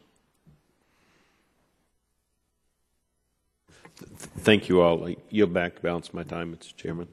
Thank you all. I yield back to balance my time, Mister Chairman.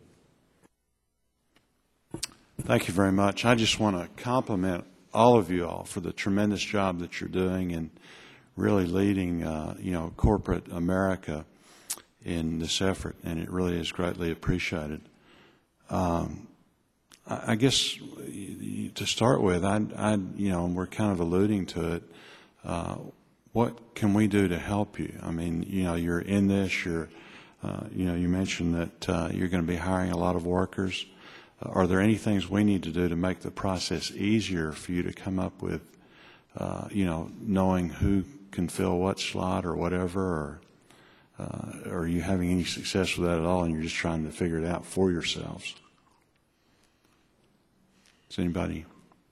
Thank you very much. I just want to compliment all of you all for the tremendous job that you're doing and really leading, uh, you know, corporate America in this effort, and it really is greatly appreciated. Um, I, I guess to start with, I, I, you know, we're kind of alluding to it. Uh, what can we do to help you? I mean, you know, you're in this. You're, uh, you know, you mentioned that uh, you're going to be hiring a lot of workers. Are there any things we need to do to make the process easier for you to come up with, uh, you know, knowing who can fill what slot or whatever, or uh, are you having any success with that at all and you're just trying to figure it out for yourselves? Does anybody?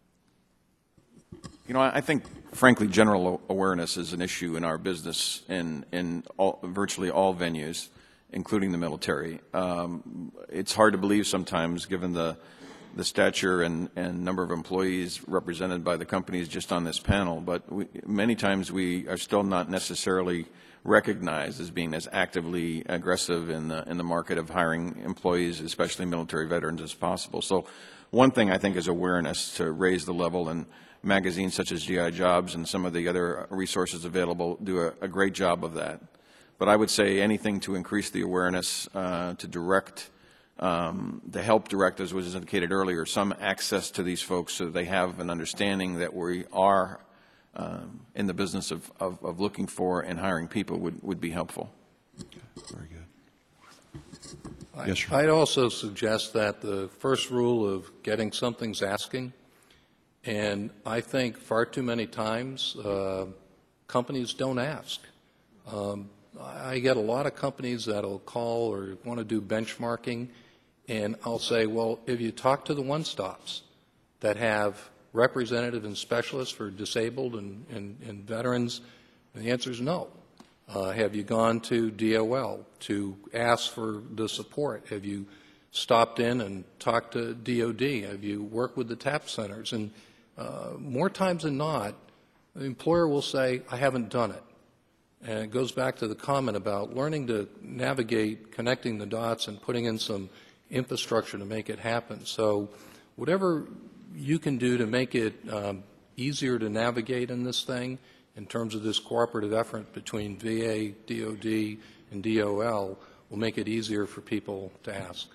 You know, I think, frankly, general awareness is an issue in our business in, in all, virtually all venues, including the military. Um, it's hard to believe sometimes, given the, the stature and, and number of employees represented by the companies just on this panel, but we, many times we are still not necessarily recognized as being as actively aggressive in the, in the market of hiring employees, especially military veterans, as possible. So one thing I think is awareness to raise the level, and magazines such as G I Jobs and some of the other resources available do a, a great job of that. But I would say anything to increase the awareness, uh, to direct, um, to help direct, as was indicated earlier, some access to these folks so that they have an understanding that we are um, in the business of, of, of looking for and hiring people would, would be helpful. Okay. Very good. I, Yes, sir. I'd also suggest that the first rule of getting something's asking, and I think far too many times uh, companies don't ask. Um, I get a lot of companies that'll call or want to do benchmarking, and I'll say, well, if you talk to the one-stops that have representative and specialists for disabled and, and, and veterans, and the answer is no. Uh, have you gone to D O L to ask for the support? Have you stopped in and talked to D O D? Have you worked with the T A P centers? And uh, more times than not, the employer will say, I haven't done it. And it goes back to the comment about learning to navigate, connecting the dots, and putting in some infrastructure to make it happen. So whatever you can do to make it um, easier to navigate in this thing, in terms of this cooperative effort between V A, D O D, and D O L, will make it easier for people to ask.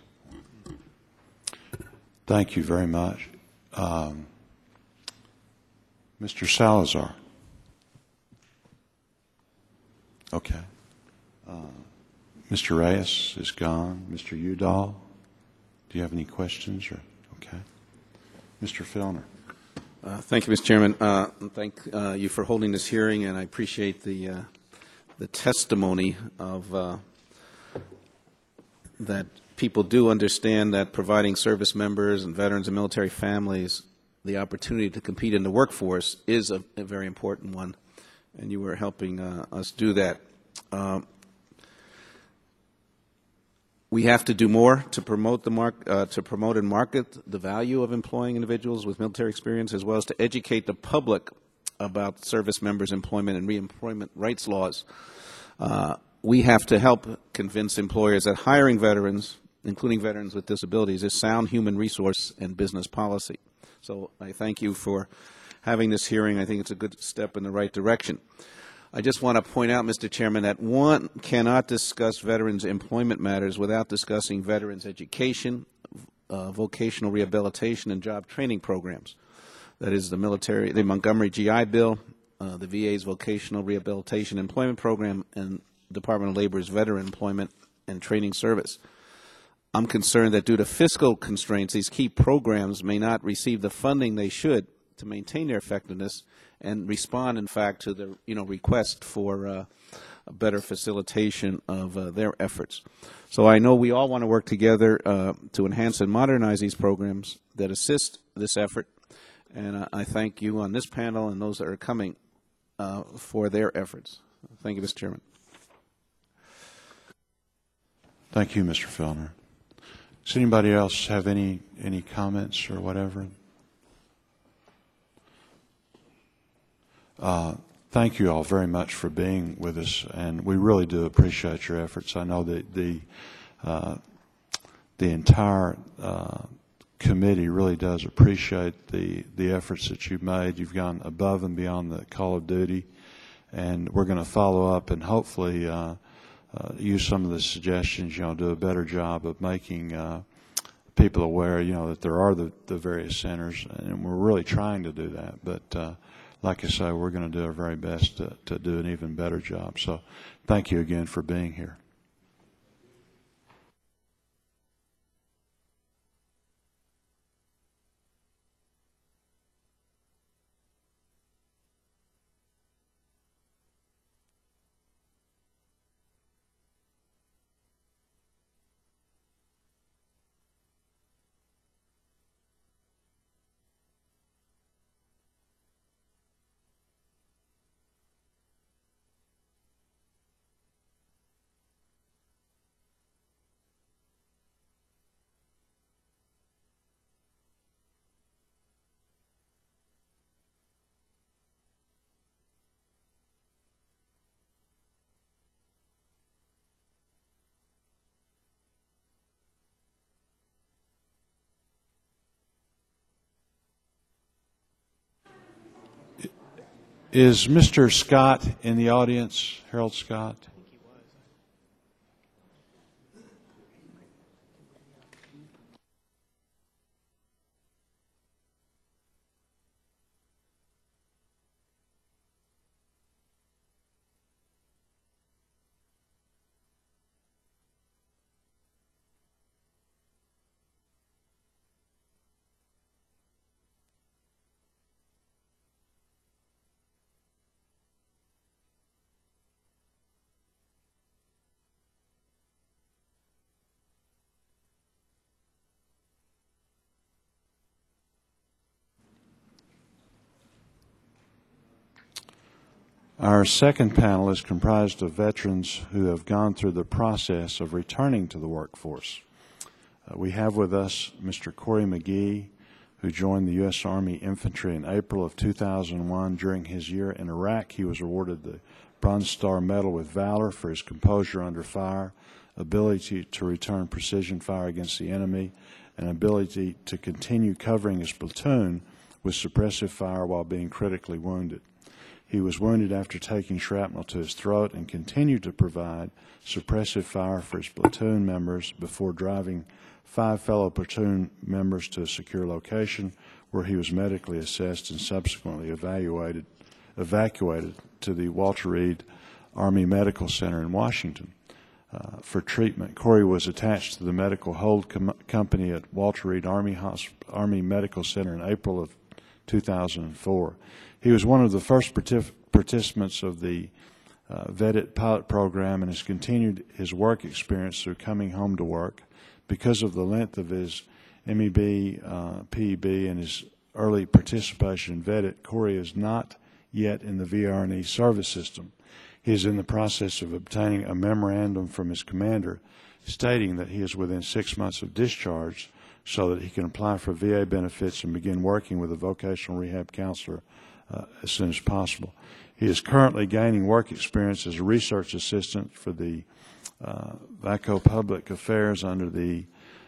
Thank you very much. Um, Mister Salazar. Okay. Uh, Mister Reyes is gone. Mister Udall, do you have any questions? Or okay. Mister Filner. Uh, thank you, Mister Chairman. Uh, and thank uh, you for holding this hearing, and I appreciate the uh, the testimony of uh, that people do understand that providing service members and veterans and military families the opportunity to compete in the workforce is a, a very important one, and you were helping uh, us do that. Um, We have to do more to promote the mark, uh, to promote and market the value of employing individuals with military experience, as well as to educate the public about service members' employment and reemployment rights laws. Uh, we have to help convince employers that hiring veterans, including veterans with disabilities, is sound human resource and business policy. So I thank you for having this hearing. I think it's a good step in the right direction. I just want to point out, Mister Chairman, that one cannot discuss veterans' employment matters without discussing veterans' education, uh, vocational rehabilitation, and job training programs. That is the military, the Montgomery G I Bill, uh, the V A's Vocational Rehabilitation Employment Program, and Department of Labor's Veteran Employment and Training Service. I'm concerned that due to fiscal constraints, these key programs may not receive the funding they should to maintain their effectiveness and respond, in fact, to the you know request for uh, a better facilitation of uh, their efforts. So I know we all want to work together uh, to enhance and modernize these programs that assist this effort, and uh, I thank you on this panel and those that are coming uh, for their efforts. Thank you, Mister Chairman. Thank you, Mister Fellner. Does anybody else have any any comments or whatever? Uh, thank you all very much for being with us, and we really do appreciate your efforts. I know that the uh, the entire uh, committee really does appreciate the the efforts that you've made. You've gone above and beyond the call of duty, and we're going to follow up and hopefully uh, uh, use some of the suggestions. You know, do a better job of making uh, people aware. You know that there are the the various centers, and we're really trying to do that, but. Uh, Like I say, we're going to do our very best to, to do an even better job. So thank you again for being here. Is Mister Scott in the audience, Harold Scott? Our second panel is comprised of veterans who have gone through the process of returning to the workforce. Uh, we have with us Mister Corey McGee, who joined the U S Army Infantry in April of two thousand one. During his year in Iraq, he was awarded the Bronze Star Medal with Valor for his composure under fire, ability to return precision fire against the enemy, and ability to continue covering his platoon with suppressive fire while being critically wounded. He was wounded after taking shrapnel to his throat and continued to provide suppressive fire for his platoon members before driving five fellow platoon members to a secure location where he was medically assessed and subsequently evaluated, evacuated to the Walter Reed Army Medical Center in Washington uh, for treatment. Corey was attached to the medical hold com company at Walter Reed Army, Hosp Army Medical Center in April of two thousand four. He was one of the first partic participants of the uh, Vetted pilot program and has continued his work experience through coming home to work. Because of the length of his M E B, uh, P E B, and his early participation in Vetted, Corey is not yet in the V R N E service system. He is in the process of obtaining a memorandum from his commander stating that he is within six months of discharge so that he can apply for V A benefits and begin working with a vocational rehab counselor uh, as soon as possible. He is currently gaining work experience as a research assistant for the uh, VACO Public Affairs under the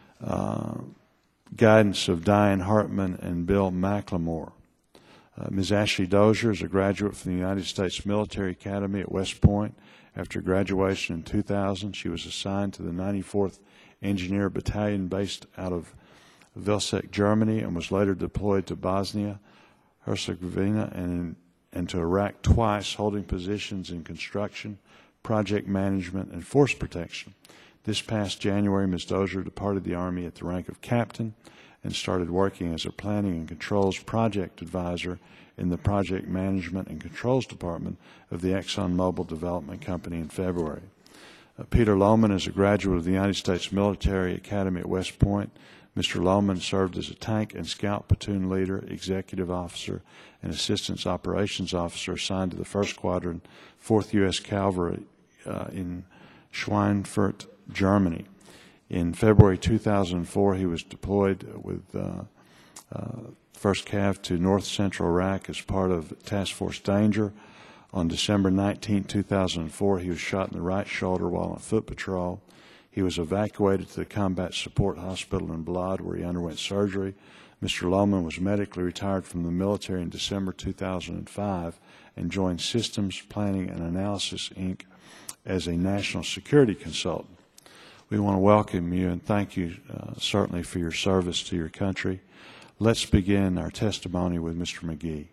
uh, guidance of Diane Hartman and Bill McLemore. Uh, Miz Ashley Dozier is a graduate from the United States Military Academy at West Point. After graduation in two thousand, she was assigned to the ninety-fourth Engineer Battalion based out of Vilseck, Germany, and was later deployed to Bosnia, Herzegovina, and, and to Iraq twice, holding positions in construction, project management, and force protection. This past January, Miz Dozier departed the Army at the rank of captain and started working as a planning and controls project advisor in the Project Management and Controls Department of the ExxonMobil Development Company in February. Uh, Peter Lohman is a graduate of the United States Military Academy at West Point. Mister Lohman served as a tank and scout platoon leader, executive officer, and assistance operations officer assigned to the first Squadron, fourth U S Cavalry uh, in Schweinfurt, Germany. In February two thousand four, he was deployed with uh, uh, first Cav to north central Iraq as part of Task Force Danger. On December nineteenth, two thousand four, he was shot in the right shoulder while on foot patrol. He was evacuated to the Combat Support Hospital in Balad, where he underwent surgery. Mister Lohman was medically retired from the military in December two thousand five and joined Systems Planning and Analysis, Incorporated as a national security consultant. We want to welcome you and thank you uh, certainly for your service to your country. Let's begin our testimony with Mister McGee.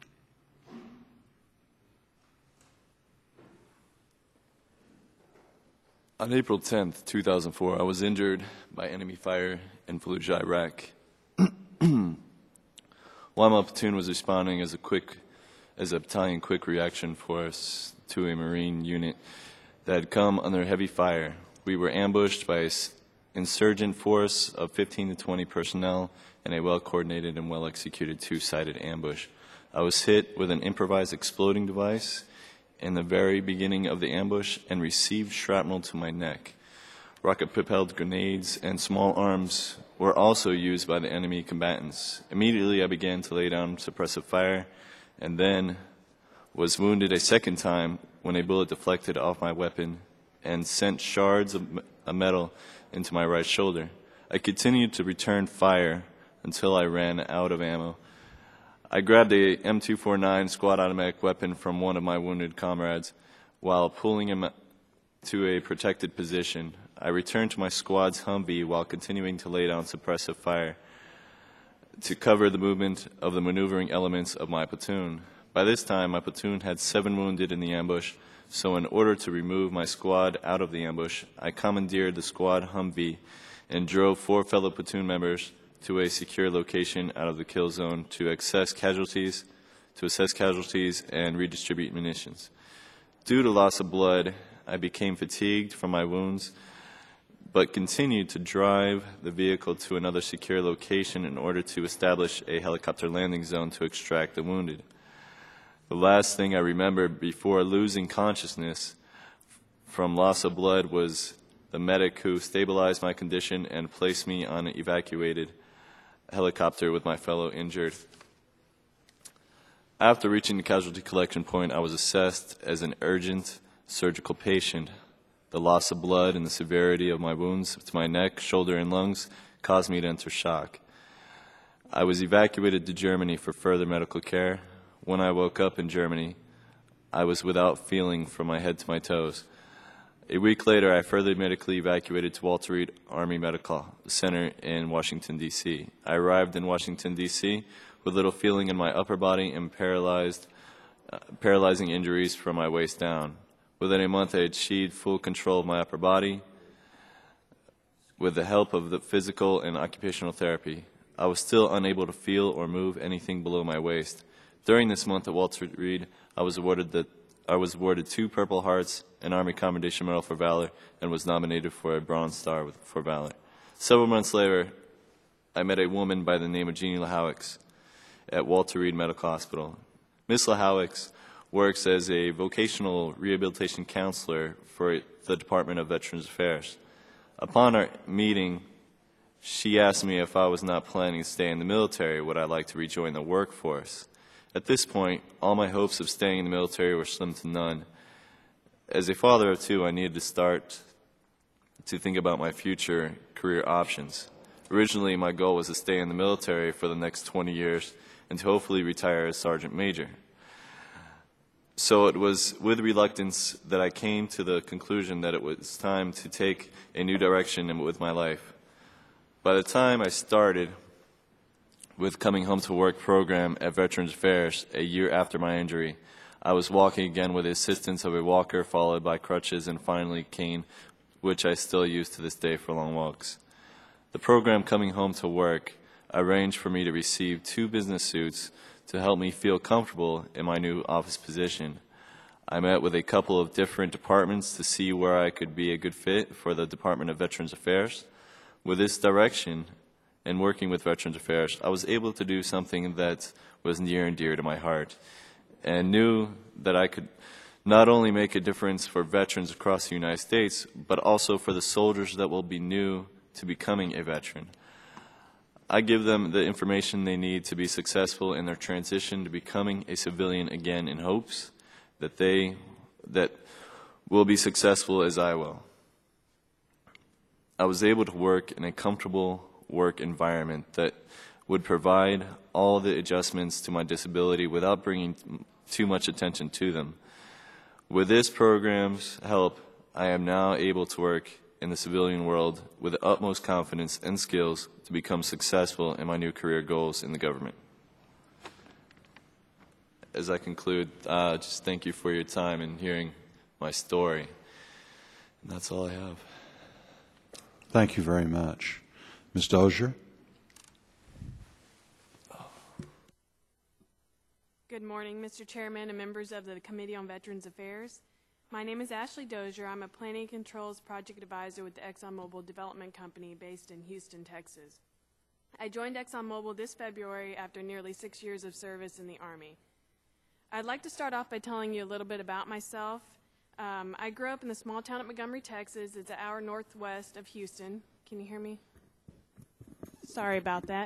On April tenth, two thousand four, I was injured by enemy fire in Fallujah, Iraq. While my platoon was responding as a quick, as a battalion quick reaction force to a Marine unit that had come under heavy fire, we were ambushed by an insurgent force of fifteen to twenty personnel in a well-coordinated and well-executed two-sided ambush. I was hit with an improvised exploding device in the very beginning of the ambush and received shrapnel to my neck. Rocket-propelled grenades and small arms were also used by the enemy combatants. Immediately, I began to lay down suppressive fire and then was wounded a second time when a bullet deflected off my weapon and sent shards of metal into my right shoulder. I continued to return fire until I ran out of ammo. I grabbed a M two forty-nine squad automatic weapon from one of my wounded comrades while pulling him to a protected position. I returned to my squad's Humvee while continuing to lay down suppressive fire to cover the movement of the maneuvering elements of my platoon. By this time, my platoon had seven wounded in the ambush, so in order to remove my squad out of the ambush, I commandeered the squad Humvee and drove four fellow platoon members to a secure location out of the kill zone to assess casualties, to assess casualties and redistribute munitions. Due to loss of blood, I became fatigued from my wounds, but continued to drive the vehicle to another secure location in order to establish a helicopter landing zone to extract the wounded. The last thing I remembered before losing consciousness from loss of blood was the medic who stabilized my condition and placed me on an evacuated helicopter with my fellow injured. After reaching the casualty collection point, I was assessed as an urgent surgical patient. The loss of blood and the severity of my wounds to my neck, shoulder, and lungs caused me to enter shock. I was evacuated to Germany for further medical care. When I woke up in Germany, I was without feeling from my head to my toes. A week later, I further medically evacuated to Walter Reed Army Medical Center in Washington, D C I arrived in Washington, D C with little feeling in my upper body and paralyzed, uh, paralyzing injuries from my waist down. Within a month, I achieved full control of my upper body with the help of the physical and occupational therapy. I was still unable to feel or move anything below my waist. During this month at Walter Reed, I was awarded the I was awarded two Purple Hearts, an Army Commendation Medal for Valor, and was nominated for a Bronze Star with, for Valor. Several months later, I met a woman by the name of Jeannie Lahowicz at Walter Reed Medical Hospital. Miss Lahowicz works as a vocational rehabilitation counselor for the Department of Veterans Affairs. Upon our meeting, she asked me if I was not planning to stay in the military, would I like to rejoin the workforce. At this point, all my hopes of staying in the military were slim to none. As a father of two, I needed to start to think about my future career options. Originally, my goal was to stay in the military for the next twenty years and to hopefully retire as Sergeant Major. So it was with reluctance that I came to the conclusion that it was time to take a new direction with my life. By the time I started with Coming Home to Work program at Veterans Affairs a year after my injury, I was walking again with the assistance of a walker followed by crutches and finally cane, which I still use to this day for long walks. The program Coming Home to Work arranged for me to receive two business suits to help me feel comfortable in my new office position. I met with a couple of different departments to see where I could be a good fit for the Department of Veterans Affairs. With this direction and working with Veterans Affairs, I was able to do something that was near and dear to my heart and knew that I could not only make a difference for veterans across the United States, but also for the soldiers that will be new to becoming a veteran. I give them the information they need to be successful in their transition to becoming a civilian again in hopes that they that will be successful as I will. I was able to work in a comfortable work environment that would provide all the adjustments to my disability without bringing too much attention to them. With this program's help, I am now able to work in the civilian world with the utmost confidence and skills to become successful in my new career goals in the government. As I conclude, uh, just thank you for your time and hearing my story. And that's all I have. Thank you very much. Miz Dozier? Good morning, Mister Chairman and members of the Committee on Veterans Affairs. My name is Ashley Dozier. I'm a Planning and Controls Project Advisor with the ExxonMobil Development Company based in Houston, Texas. I joined ExxonMobil this February after nearly six years of service in the Army. I'd like to start off by telling you a little bit about myself. Um, I grew up in the small town of Montgomery, Texas. It's an hour northwest of Houston. Can you hear me? Sorry about that.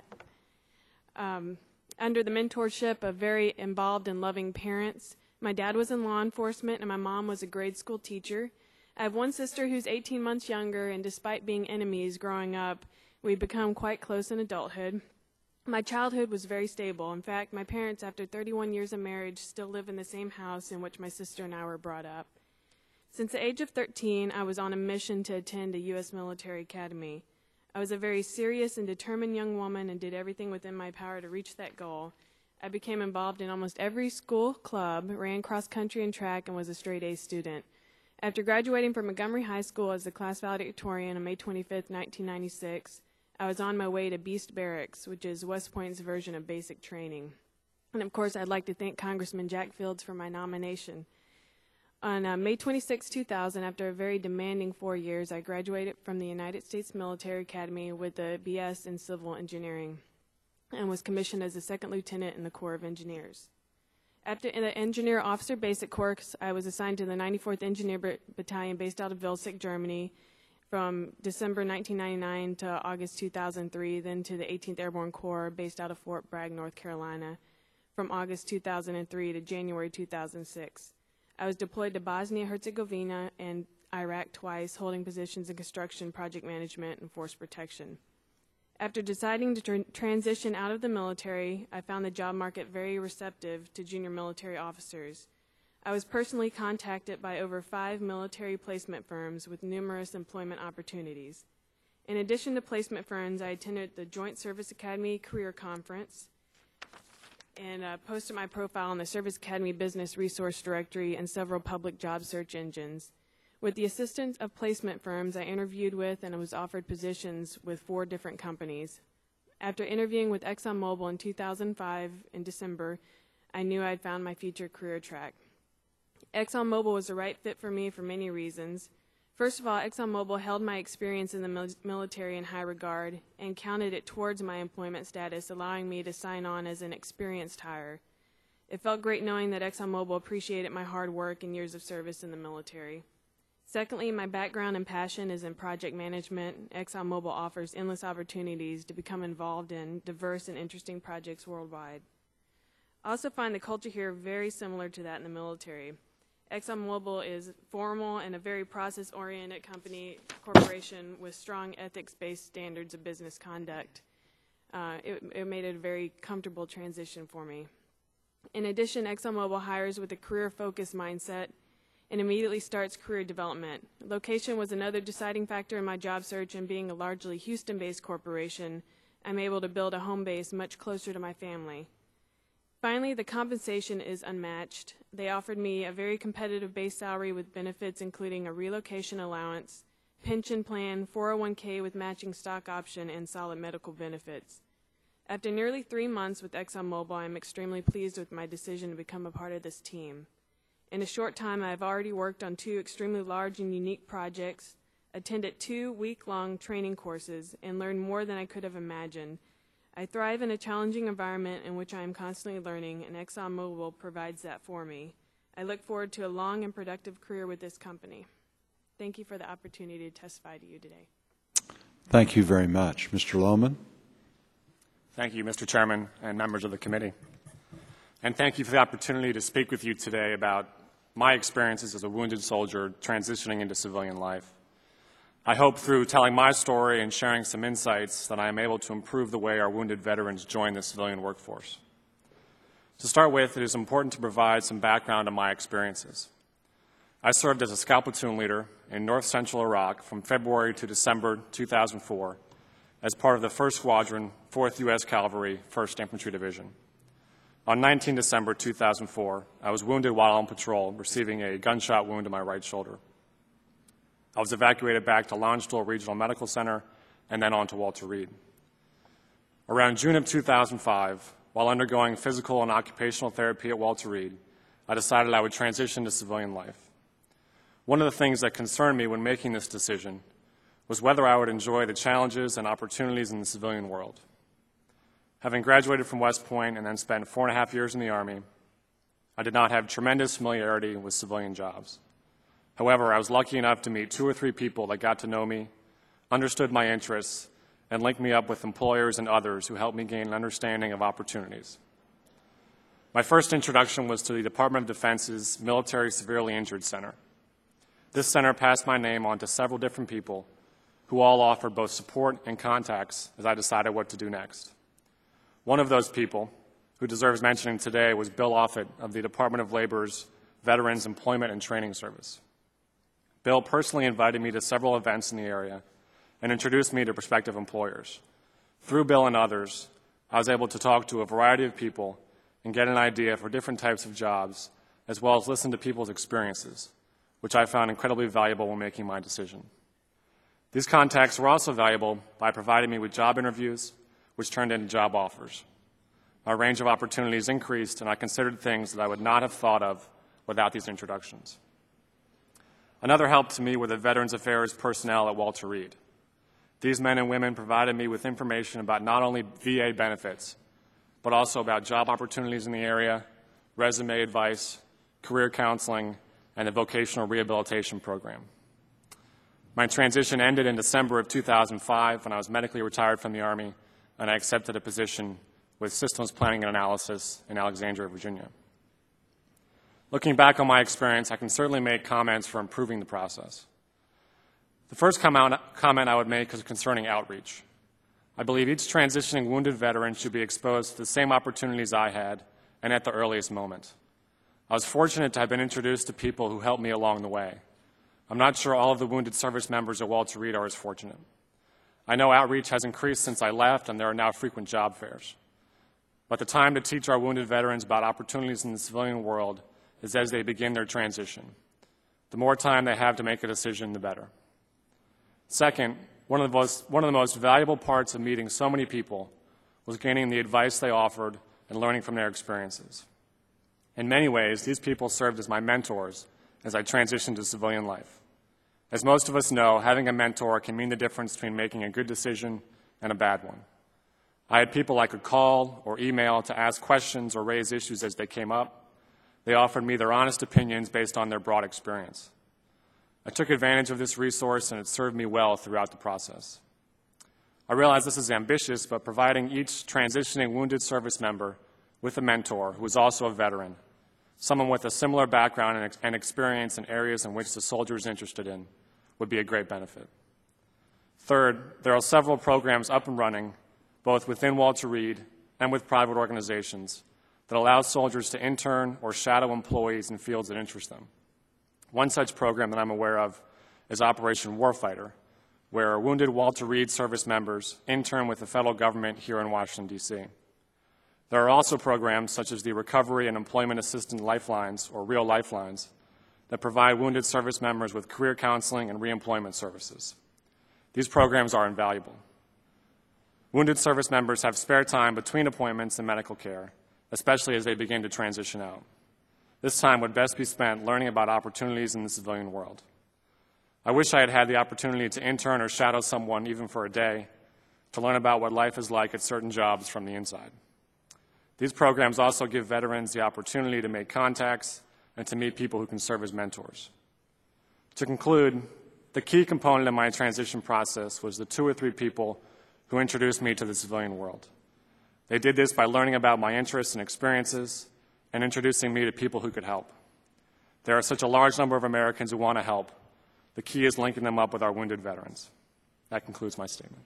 Um, under the mentorship of very involved and loving parents. My dad was in law enforcement, and my mom was a grade school teacher. I have one sister who's eighteen months younger, and despite being enemies growing up, we've become quite close in adulthood. My childhood was very stable. In fact, my parents, after thirty-one years of marriage, still live in the same house in which my sister and I were brought up. Since the age of thirteen, I was on a mission to attend a U S military academy. I was a very serious and determined young woman and did everything within my power to reach that goal. I became involved in almost every school club, ran cross country and track, and was a straight A student. After graduating from Montgomery High School as the class valedictorian on May twenty-fifth, nineteen ninety-six, I was on my way to Beast Barracks, which is West Point's version of basic training. And of course, I'd like to thank Congressman Jack Fields for my nomination. On uh, May twenty-sixth, two thousand, after a very demanding four years, I graduated from the United States Military Academy with a B S in Civil Engineering and was commissioned as a second lieutenant in the Corps of Engineers. After in the Engineer Officer Basic Course, I was assigned to the ninety-fourth Engineer Battalion based out of Vilseck, Germany, from December nineteen ninety-nine to August two thousand three, then to the eighteenth Airborne Corps based out of Fort Bragg, North Carolina, from August two thousand three to January two thousand six. I was deployed to Bosnia-Herzegovina and Iraq twice, holding positions in construction, project management, and force protection. After deciding to tr- transition out of the military, I found the job market very receptive to junior military officers. I was personally contacted by over five military placement firms with numerous employment opportunities. In addition to placement firms, I attended the Joint Service Academy Career Conference and uh, posted my profile on the Service Academy Business Resource Directory and several public job search engines. With the assistance of placement firms, I interviewed with and was offered positions with four different companies. After interviewing with ExxonMobil in two thousand five in December, I knew I'd found my future career track. ExxonMobil was the right fit for me for many reasons. First of all, ExxonMobil held my experience in the mil military in high regard and counted it towards my employment status, allowing me to sign on as an experienced hire. It felt great knowing that ExxonMobil appreciated my hard work and years of service in the military. Secondly, my background and passion is in project management. ExxonMobil offers endless opportunities to become involved in diverse and interesting projects worldwide. I also find the culture here very similar to that in the military. ExxonMobil is formal and a very process-oriented company, corporation with strong ethics-based standards of business conduct. Uh, it, it made it a very comfortable transition for me. In addition, ExxonMobil hires with a career-focused mindset and immediately starts career development. Location was another deciding factor in my job search, and being a largely Houston-based corporation, I'm able to build a home base much closer to my family. Finally, the compensation is unmatched. They offered me a very competitive base salary with benefits including a relocation allowance, pension plan, four oh one K with matching stock option, and solid medical benefits. After nearly three months with ExxonMobil, I am extremely pleased with my decision to become a part of this team. In a short time, I have already worked on two extremely large and unique projects, attended two week-long training courses, and learned more than I could have imagined. I thrive in a challenging environment in which I am constantly learning, and ExxonMobil provides that for me. I look forward to a long and productive career with this company. Thank you for the opportunity to testify to you today. Thank you very much. Mister Lohman. Thank you, Mister Chairman and members of the committee. And thank you for the opportunity to speak with you today about my experiences as a wounded soldier transitioning into civilian life. I hope through telling my story and sharing some insights that I am able to improve the way our wounded veterans join the civilian workforce. To start with, it is important to provide some background on my experiences. I served as a scout platoon leader in north central Iraq from February to December two thousand four as part of the first Squadron, fourth U S Cavalry, first Infantry Division. On the nineteenth of December two thousand four, I was wounded while on patrol, receiving a gunshot wound to my right shoulder. I was evacuated back to Lonsdale Regional Medical Center and then on to Walter Reed. Around June of two thousand five, while undergoing physical and occupational therapy at Walter Reed, I decided I would transition to civilian life. One of the things that concerned me when making this decision was whether I would enjoy the challenges and opportunities in the civilian world. Having graduated from West Point and then spent four and a half years in the Army, I did not have tremendous familiarity with civilian jobs. However, I was lucky enough to meet two or three people that got to know me, understood my interests, and linked me up with employers and others who helped me gain an understanding of opportunities. My first introduction was to the Department of Defense's Military Severely Injured Center. This center passed my name on to several different people who all offered both support and contacts as I decided what to do next. One of those people, who deserves mentioning today, was Bill Offit of the Department of Labor's Veterans Employment and Training Service. Bill personally invited me to several events in the area and introduced me to prospective employers. Through Bill and others, I was able to talk to a variety of people and get an idea for different types of jobs, as well as listen to people's experiences, which I found incredibly valuable when making my decision. These contacts were also valuable by providing me with job interviews, which turned into job offers. My range of opportunities increased, and I considered things that I would not have thought of without these introductions. Another help to me were the Veterans Affairs personnel at Walter Reed. These men and women provided me with information about not only V A benefits, but also about job opportunities in the area, resume advice, career counseling, and the vocational rehabilitation program. My transition ended in December of two thousand five when I was medically retired from the Army, and I accepted a position with Systems Planning and Analysis in Alexandria, Virginia. Looking back on my experience, I can certainly make comments for improving the process. The first comment I would make is concerning outreach. I believe each transitioning wounded veteran should be exposed to the same opportunities I had, and at the earliest moment. I was fortunate to have been introduced to people who helped me along the way. I'm not sure all of the wounded service members at Walter Reed are as fortunate. I know outreach has increased since I left, and there are now frequent job fairs. But the time to teach our wounded veterans about opportunities in the civilian world is as they begin their transition. The more time they have to make a decision, the better. Second, one of the most, one of the most valuable parts of meeting so many people was gaining the advice they offered and learning from their experiences. In many ways, these people served as my mentors as I transitioned to civilian life. As most of us know, having a mentor can mean the difference between making a good decision and a bad one. I had people I could call or email to ask questions or raise issues as they came up. They offered me their honest opinions based on their broad experience. I took advantage of this resource, and it served me well throughout the process. I realize this is ambitious, but providing each transitioning wounded service member with a mentor who is also a veteran, someone with a similar background and, ex and experience in areas in which the soldier is interested in, would be a great benefit. Third, there are several programs up and running, both within Walter Reed and with private organizations, that allow soldiers to intern or shadow employees in fields that interest them. One such program that I'm aware of is Operation Warfighter, where wounded Walter Reed service members intern with the federal government here in Washington, D C There are also programs such as the Recovery and Employment Assistance Lifelines, or REAL Lifelines, that provide wounded service members with career counseling and reemployment services. These programs are invaluable. Wounded service members have spare time between appointments and medical care, especially as they begin to transition out. This time would best be spent learning about opportunities in the civilian world. I wish I had had the opportunity to intern or shadow someone even for a day to learn about what life is like at certain jobs from the inside. These programs also give veterans the opportunity to make contacts and to meet people who can serve as mentors. To conclude, the key component of my transition process was the two or three people who introduced me to the civilian world. They did this by learning about my interests and experiences and introducing me to people who could help. There are such a large number of Americans who want to help. The key is linking them up with our wounded veterans. That concludes my statement.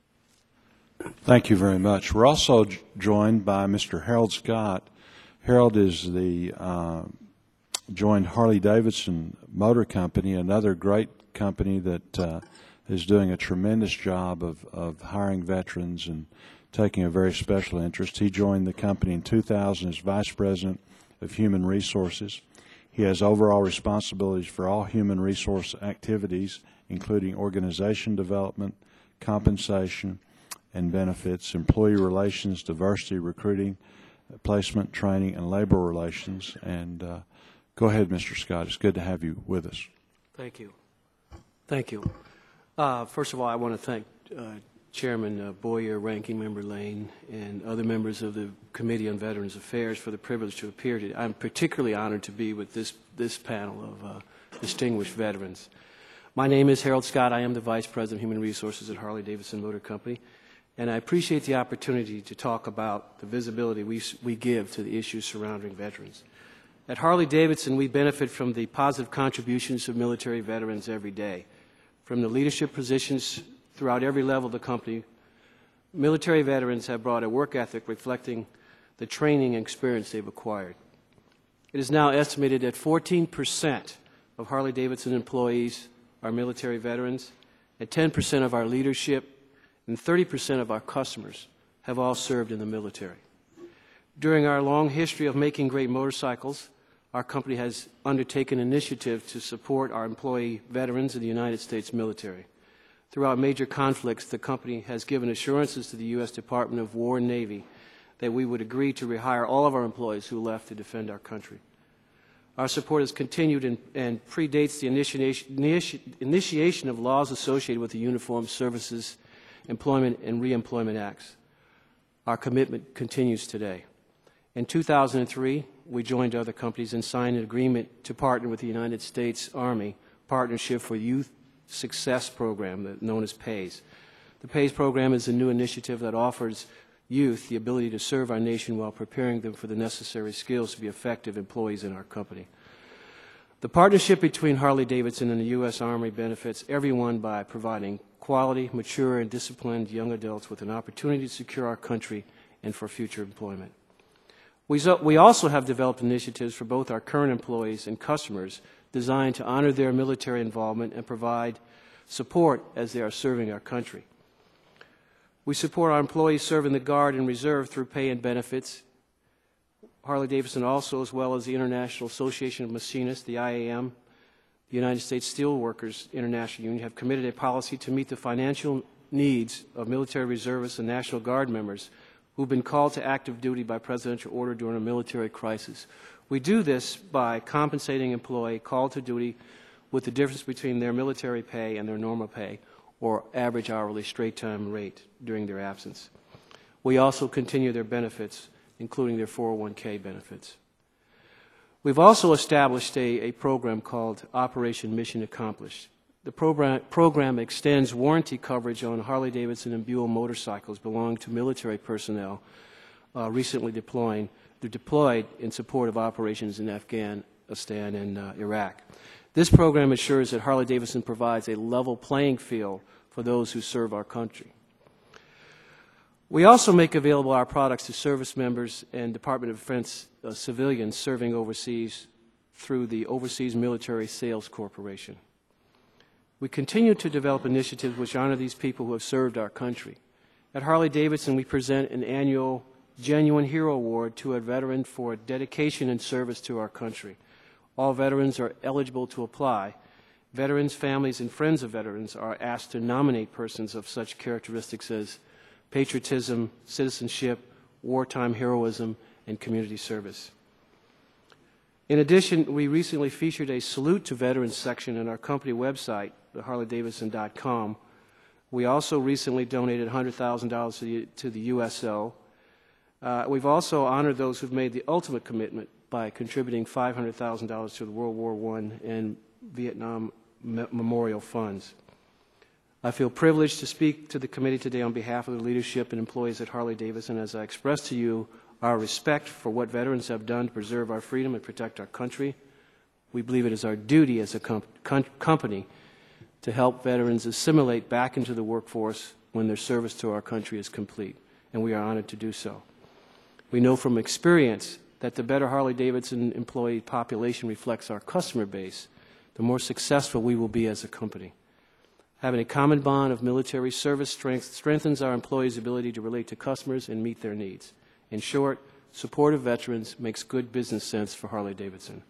Thank you very much. We're also j- joined by Mister Harold Scott. Harold is the uh, joined Harley-Davidson Motor Company, another great company that uh, is doing a tremendous job of, of hiring veterans and taking a very special interest. He joined the company in two thousand as Vice President of Human Resources. He has overall responsibilities for all human resource activities, including organization development, compensation, and benefits, employee relations, diversity, recruiting, placement, training, and labor relations. And uh, go ahead, Mister Scott. It's good to have you with us. Thank you. Thank you. Uh, first of all, I want to thank uh, Chairman uh, Boyer, Ranking Member Lane, and other members of the Committee on Veterans Affairs for the privilege to appear today. I'm particularly honored to be with this, this panel of uh, distinguished veterans. My name is Harold Scott. I am the Vice President of Human Resources at Harley-Davidson Motor Company, and I appreciate the opportunity to talk about the visibility we, we give to the issues surrounding veterans. At Harley-Davidson, we benefit from the positive contributions of military veterans every day. From the leadership positions throughout every level of the company, military veterans have brought a work ethic reflecting the training and experience they've acquired. It is now estimated that fourteen percent of Harley-Davidson employees are military veterans, and ten percent of our leadership and thirty percent of our customers have all served in the military. During our long history of making great motorcycles, our company has undertaken initiative to support our employee veterans in the United States military. Throughout major conflicts, the company has given assurances to the U S Department of War and Navy that we would agree to rehire all of our employees who left to defend our country. Our support has continued and, and predates the initiation, initi initiation of laws associated with the Uniformed Services Employment and Reemployment Acts. Our commitment continues today. In two thousand three, we joined other companies and signed an agreement to partner with the United States Army Partnership for Youth Success Program, known as PAYS. The PAYS program is a new initiative that offers youth the ability to serve our nation while preparing them for the necessary skills to be effective employees in our company. The partnership between Harley-Davidson and the U S Army benefits everyone by providing quality, mature, and disciplined young adults with an opportunity to secure our country and for future employment. We, so, we also have developed initiatives for both our current employees and customers designed to honor their military involvement and provide support as they are serving our country. We support our employees serving the Guard and Reserve through pay and benefits. Harley-Davidson also, as well as the International Association of Machinists, the I A M, the United States Steelworkers International Union, have committed a policy to meet the financial needs of military reservists and National Guard members who've been called to active duty by presidential order during a military crisis. We do this by compensating an employee called to duty with the difference between their military pay and their normal pay, or average hourly straight-time rate during their absence. We also continue their benefits, including their four oh one K benefits. We've also established a, a program called Operation Mission Accomplished. The program, program extends warranty coverage on Harley-Davidson and Buell motorcycles belonging to military personnel uh, recently deploying, deployed in support of operations in Afghanistan and uh, Iraq. This program ensures that Harley-Davidson provides a level playing field for those who serve our country. We also make available our products to service members and Department of Defense uh, civilians serving overseas through the Overseas Military Sales Corporation. We continue to develop initiatives which honor these people who have served our country. At Harley-Davidson, we present an annual Genuine Hero Award to a veteran for dedication and service to our country. All veterans are eligible to apply. Veterans, families, and friends of veterans are asked to nominate persons of such characteristics as patriotism, citizenship, wartime heroism, and community service. In addition, we recently featured a Salute to Veterans section on our company website, harley davidson dot com. We also recently donated one hundred thousand dollars to the, to the U S O. Uh, we've also honored those who've made the ultimate commitment by contributing five hundred thousand dollars to the World War One and Vietnam me memorial funds. I feel privileged to speak to the committee today on behalf of the leadership and employees at Harley-Davidson as I express to you our respect for what veterans have done to preserve our freedom and protect our country. We believe it is our duty as a com com company to help veterans assimilate back into the workforce when their service to our country is complete, and we are honored to do so. We know from experience that the better Harley-Davidson employee population reflects our customer base, the more successful we will be as a company. Having a common bond of military service strength strengthens our employees' ability to relate to customers and meet their needs. In short, support of veterans makes good business sense for Harley-Davidson.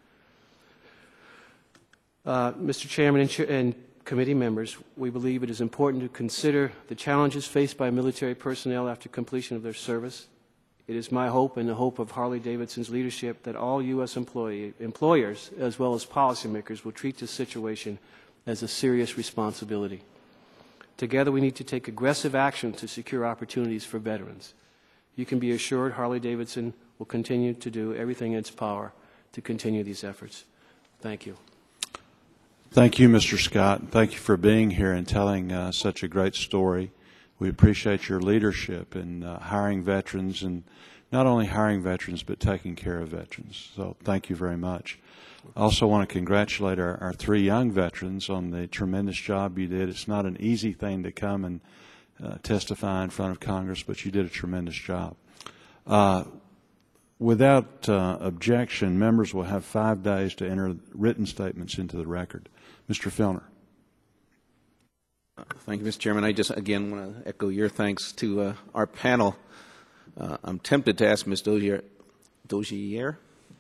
Uh, Mister Chairman and, and committee members, we believe it is important to consider the challenges faced by military personnel after completion of their service. It is my hope and the hope of Harley-Davidson's leadership that all U S employee, employers, as well as policymakers, will treat this situation as a serious responsibility. Together, we need to take aggressive action to secure opportunities for veterans. You can be assured Harley-Davidson will continue to do everything in its power to continue these efforts. Thank you. Thank you, Mister Scott. Thank you for being here and telling uh, such a great story. We appreciate your leadership in uh, hiring veterans, and not only hiring veterans, but taking care of veterans. So thank you very much. I also want to congratulate our, our three young veterans on the tremendous job you did. It's not an easy thing to come and uh, testify in front of Congress, but you did a tremendous job. Uh, without uh, objection, members will have five days to enter written statements into the record. Mister Filner. Thank you, Mister Chairman. I just, again, want to echo your thanks to uh, our panel. Uh, I'm tempted to ask Miz Dozier, Dozier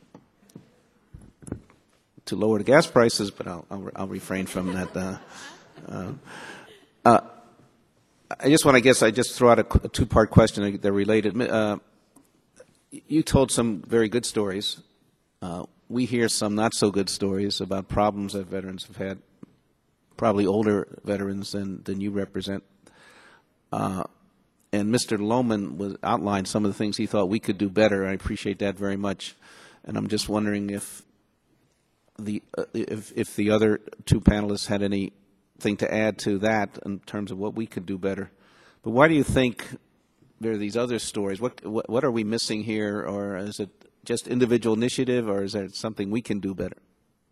to lower the gas prices, but I'll, I'll, I'll refrain from that. Uh, uh, uh, I just want to guess, I just throw out a, a two-part question. They're related. Uh, you told some very good stories. Uh, we hear some not-so-good stories about problems that veterans have had, probably older veterans than, than you represent. Uh, and Mister Lohman was outlined some of the things he thought we could do better. I appreciate that very much. And I'm just wondering if the uh, if, if the other two panelists had anything to add to that in terms of what we could do better. But why do you think there are these other stories? What what, what are we missing here, or is it just individual initiative, or is there something we can do better?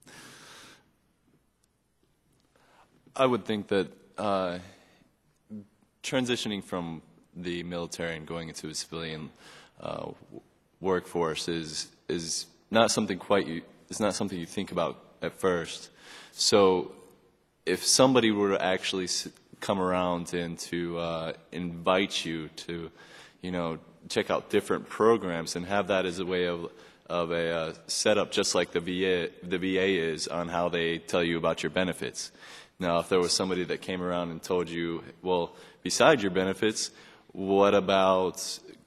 I would think that uh, transitioning from the military and going into a civilian uh, workforce is is not something quite you. It's not something you think about at first. So, if somebody were to actually come around and to uh, invite you to, you know, check out different programs and have that as a way of of a uh, setup, just like the V A the V A is on how they tell you about your benefits. Now, if there was somebody that came around and told you, well, besides your benefits, what about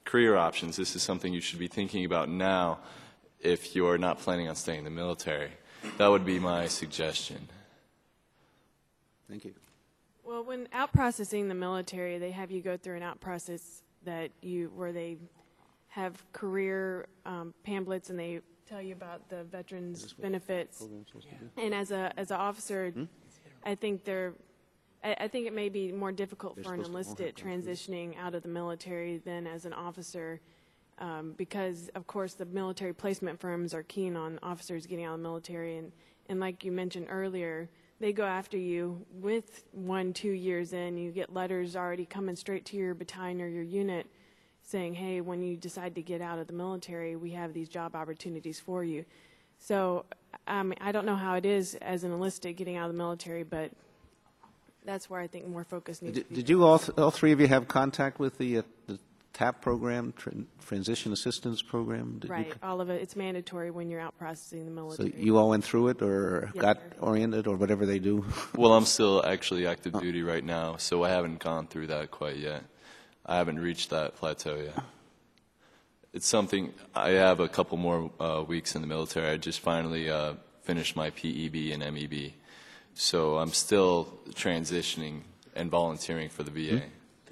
career options, this is something you should be thinking about now if you're not planning on staying in the military. That would be my suggestion. Thank you. Well, when out processing the military, they have you go through an out process that you where they have career um, pamphlets and they tell you about the veterans' benefits. And as a as an officer, hmm? I think they're I, I think it may be more difficult they're for an enlisted transitioning out of the military than as an officer. Um, because, of course, the military placement firms are keen on officers getting out of the military. And, and like you mentioned earlier, they go after you with one, two years in. You get letters already coming straight to your battalion or your unit saying, hey, when you decide to get out of the military, we have these job opportunities for you. So um, I don't know how it is as an enlisted getting out of the military, but that's where I think more focus needs Did, to be. did you all, th all three of you have contact with the, uh, the TAP program, tran Transition Assistance Program? Did Right, you, all of it. It's mandatory when you're out processing the so military. you all went through it or Yes, got sir. oriented or whatever they do? Well, I'm still actually active duty right now, so I haven't gone through that quite yet. I haven't reached that plateau yet. It's something, I have a couple more uh, weeks in the military. I just finally uh, finished my P E B and M E B. So I'm still transitioning and volunteering for the V A. Hmm?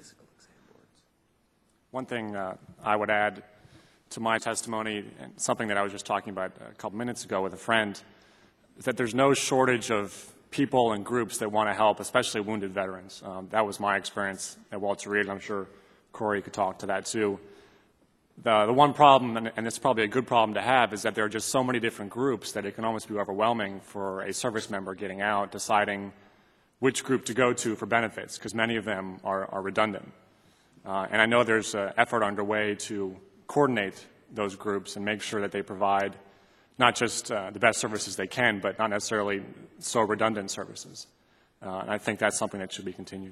One thing uh, I would add to my testimony, and something that I was just talking about a couple minutes ago with a friend, is that there's no shortage of people and groups that want to help, especially wounded veterans. Um, that was my experience at Walter Reed, and I'm sure Corey could talk to that too. The, the one problem, and, and it's probably a good problem to have, is that there are just so many different groups that it can almost be overwhelming for a service member getting out, deciding which group to go to for benefits, because many of them are, are redundant. Uh, and I know there's an effort underway to coordinate those groups and make sure that they provide not just uh, the best services they can, but not necessarily so redundant services. Uh, and I think that's something that should be continued.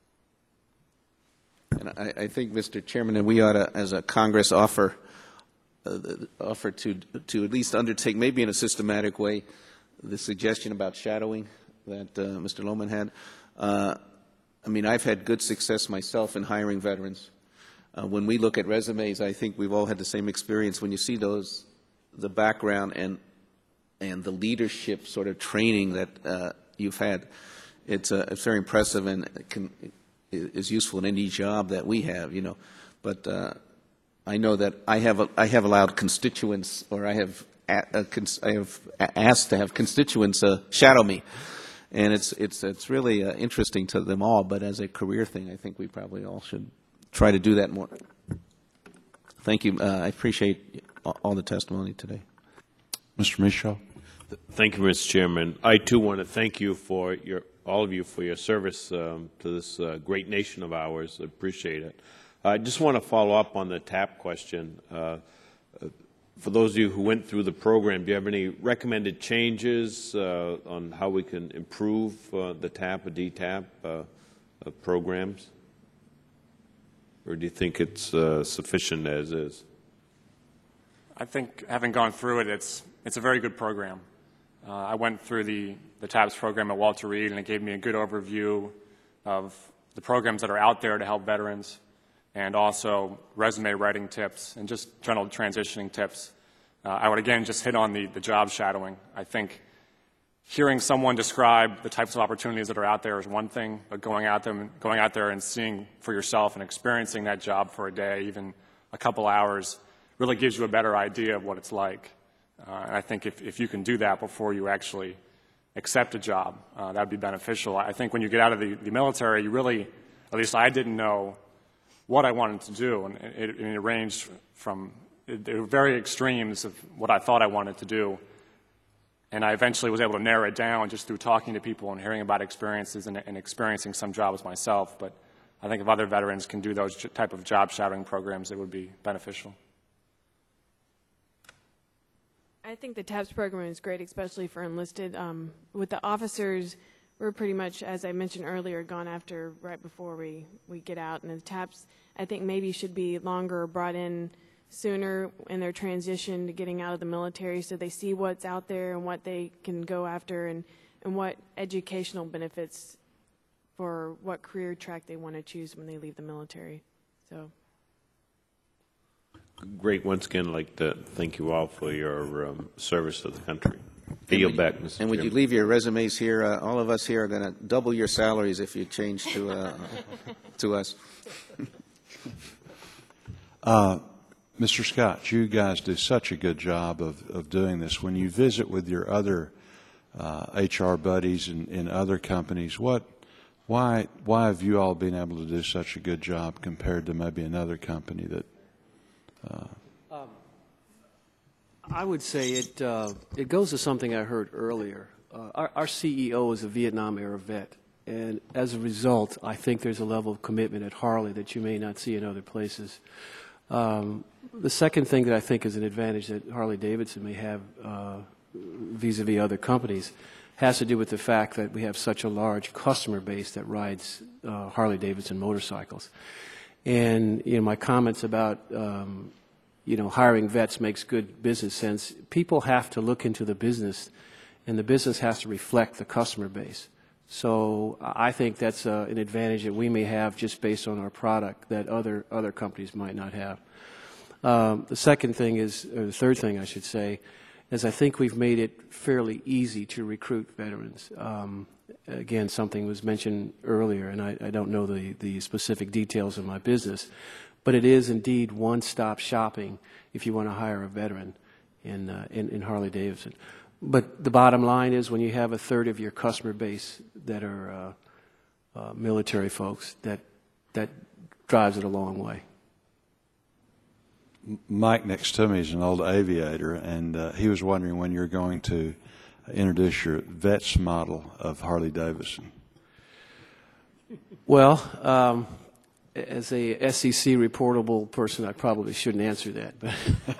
And I, I think, Mister Chairman, that we ought to, as a Congress, offer uh, offer to to at least undertake, maybe in a systematic way, the suggestion about shadowing that uh, Mister Lohman had. Uh, I mean, I've had good success myself in hiring veterans. Uh, when we look at resumes, I think we've all had the same experience. When you see those, the background and and the leadership sort of training that uh, you've had, it's uh, it's very impressive and can. Is useful in any job that we have, you know. But uh, I know that I have a, I have allowed constituents, or I have a, a cons I have asked to have constituents uh, shadow me, and it's it's it's really uh, interesting to them all. But as a career thing, I think we probably all should try to do that more. Thank you. Uh, I appreciate all the testimony today. Mister Michaud. Thank you, Mister Chairman. I too want to thank you for your all of you for your service um, to this uh, great nation of ours. I appreciate it. I just want to follow up on the TAP question. Uh, uh, for those of you who went through the program, do you have any recommended changes uh, on how we can improve uh, the TAP or D TAP uh, uh, programs? Or do you think it's uh, sufficient as is? I think, having gone through it, it's, it's a very good program. Uh, I went through the, the TAPS program at Walter Reed, and it gave me a good overview of the programs that are out there to help veterans, and also resume writing tips and just general transitioning tips. Uh, I would again just hit on the, the job shadowing. I think hearing someone describe the types of opportunities that are out there is one thing, but going out, them, going out there and seeing for yourself and experiencing that job for a day, even a couple hours, really gives you a better idea of what it's like. Uh, and I think if, if you can do that before you actually accept a job, uh, that would be beneficial. I think when you get out of the, the military, you really, at least I didn't know what I wanted to do. And it, it, it ranged from, it, there were very extremes of what I thought I wanted to do. And I eventually was able to narrow it down just through talking to people and hearing about experiences and, and experiencing some jobs myself. But I think if other veterans can do those type of job shadowing programs, it would be beneficial. I think the TAPS program is great, especially for enlisted. Um, with the officers, we're pretty much, as I mentioned earlier, gone after right before we, we get out. And the TAPS, I think, maybe should be longer, brought in sooner in their transition to getting out of the military so they see what's out there and what they can go after and, and what educational benefits for what career track they want to choose when they leave the military. So. Great. Once again, I'd like to thank you all for your um, service to the country. I yield back, Mister And when you Chairman. leave your resumes here, uh, all of us here are going to double your salaries if you change to uh, to us. Uh, Mister Scott, you guys do such a good job of, of doing this. When you visit with your other uh, H R buddies in, in other companies, what, why, why have you all been able to do such a good job compared to maybe another company that? Uh, I would say it, uh, it goes to something I heard earlier. Uh, our, our C E O is a Vietnam-era vet, and as a result, I think there's a level of commitment at Harley that you may not see in other places. Um, the second thing that I think is an advantage that Harley-Davidson may have uh, vis-a-vis other companies has to do with the fact that we have such a large customer base that rides uh, Harley-Davidson motorcycles. And, you know, my comments about um, you know, hiring vets makes good business sense. People have to look into the business, and the business has to reflect the customer base. So I think that's uh, an advantage that we may have just based on our product that other other companies might not have. Um, the second thing is, or the third thing I should say, is I think we've made it fairly easy to recruit veterans. Um, again, something was mentioned earlier, and I, I don't know the, the specific details of my business, but it is indeed one-stop shopping if you want to hire a veteran in, uh, in, in Harley-Davidson. But the bottom line is when you have a third of your customer base that are uh, uh, military folks, that, that drives it a long way. Mike next to me is an old aviator, and uh, he was wondering when you're going to introduce your vets model of Harley-Davidson. Well, um, as a S E C reportable person, I probably shouldn't answer that. But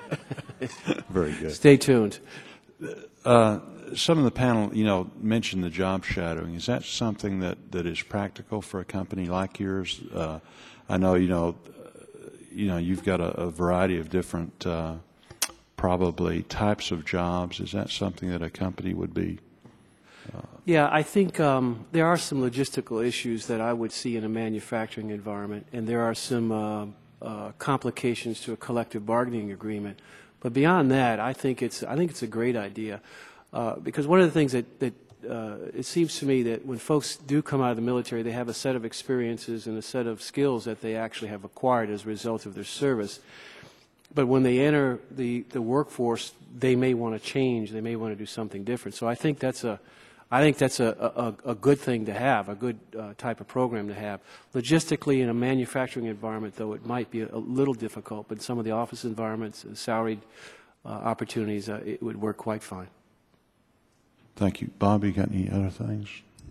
Very good. Stay tuned. Uh, some of the panel, you know, mentioned the job shadowing. Is that something that, that is practical for a company like yours? Uh, I know, you know, you know, you've got a, a variety of different, uh, probably types of jobs. Is that something that a company would be? Uh, Yeah, I think um, there are some logistical issues that I would see in a manufacturing environment, and there are some uh, uh, complications to a collective bargaining agreement. But beyond that, I think it's I think it's a great idea, uh, because one of the things that, that uh, it seems to me that when folks do come out of the military, they have a set of experiences and a set of skills that they actually have acquired as a result of their service. But when they enter the, the workforce, they may want to change. They may want to do something different. So I think that's a I think that's a, a, a good thing to have, a good uh, type of program to have. Logistically, in a manufacturing environment, though, it might be a, a little difficult, but some of the office environments, uh, salaried uh, opportunities, uh, it would work quite fine. Thank you. Bob, you got any other things?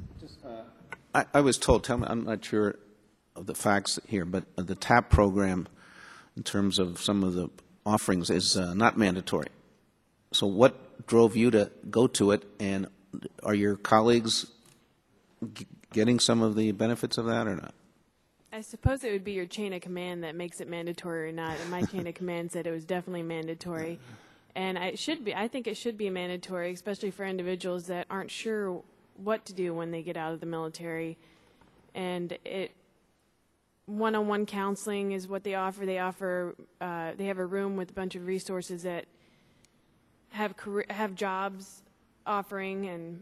I, I was told, tell me, I'm not sure of the facts here, but the TAP program, in terms of some of the offerings, is uh, not mandatory. So what drove you to go to it, and are your colleagues g getting some of the benefits of that or not? I suppose it would be your chain of command that makes it mandatory or not. And my chain of command said it was definitely mandatory. And I should be, I think it should be mandatory, especially for individuals that aren't sure what to do when they get out of the military. And it, one-on-one counseling is what they offer. They offer, uh, they have a room with a bunch of resources that have career, have jobs offering, and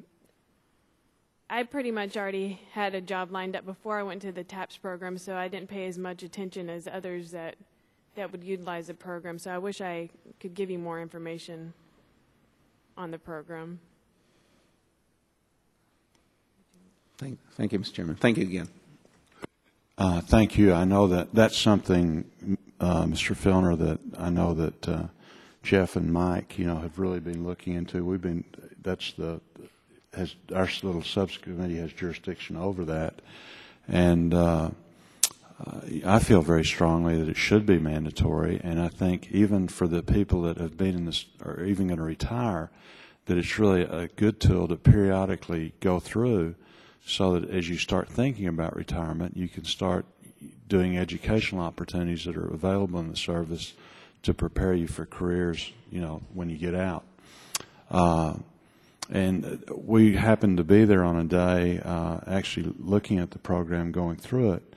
I pretty much already had a job lined up before I went to the TAPS program, so I didn't pay as much attention as others that that would utilize the program. So I wish I could give you more information on the program. Thank, thank you, Mister Chairman. Thank you again. Uh, thank you. I know that that's something, uh, Mister Filner, that I know that uh, Jeff and Mike, you know, have really been looking into. We've been, that's the, has, our little subcommittee has jurisdiction over that. And uh, uh, I feel very strongly that it should be mandatory. And I think even for the people that have been in this, or even going to retire, that it's really a good tool to periodically go through so that as you start thinking about retirement, you can start doing educational opportunities that are available in the service to prepare you for careers, you know, when you get out. Uh, and we happened to be there on a day, uh, actually looking at the program, going through it,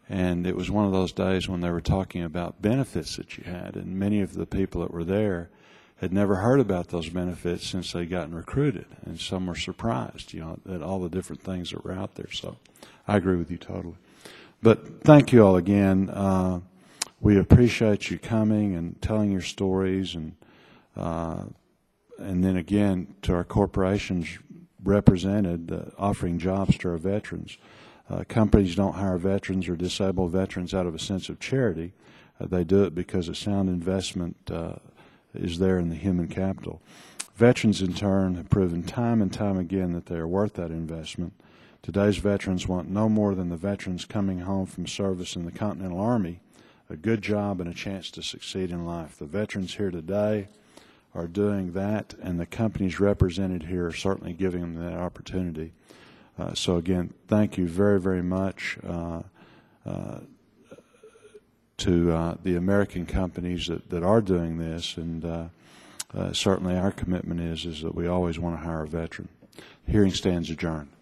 And it was one of those days when they were talking about benefits that you had, and many of the people that were there had never heard about those benefits since they'd gotten recruited, and some were surprised, you know, at all the different things that were out there. So I agree with you totally. But thank you all again. Uh, we appreciate you coming and telling your stories, and uh, and then again to our corporations represented, uh, offering jobs to our veterans. Uh, companies don't hire veterans or disabled veterans out of a sense of charity. Uh, they do it because a sound investment uh, is there in the human capital. Veterans, in turn, have proven time and time again that they are worth that investment. Today's veterans want no more than the veterans coming home from service in the Continental Army, a good job and a chance to succeed in life. The veterans here today are doing that, and the companies represented here are certainly giving them that opportunity. Uh, so again, thank you very, very much uh, uh, to uh, the American companies that, that are doing this, and uh, uh, certainly our commitment is, is that we always want to hire a veteran. Hearing stands adjourned.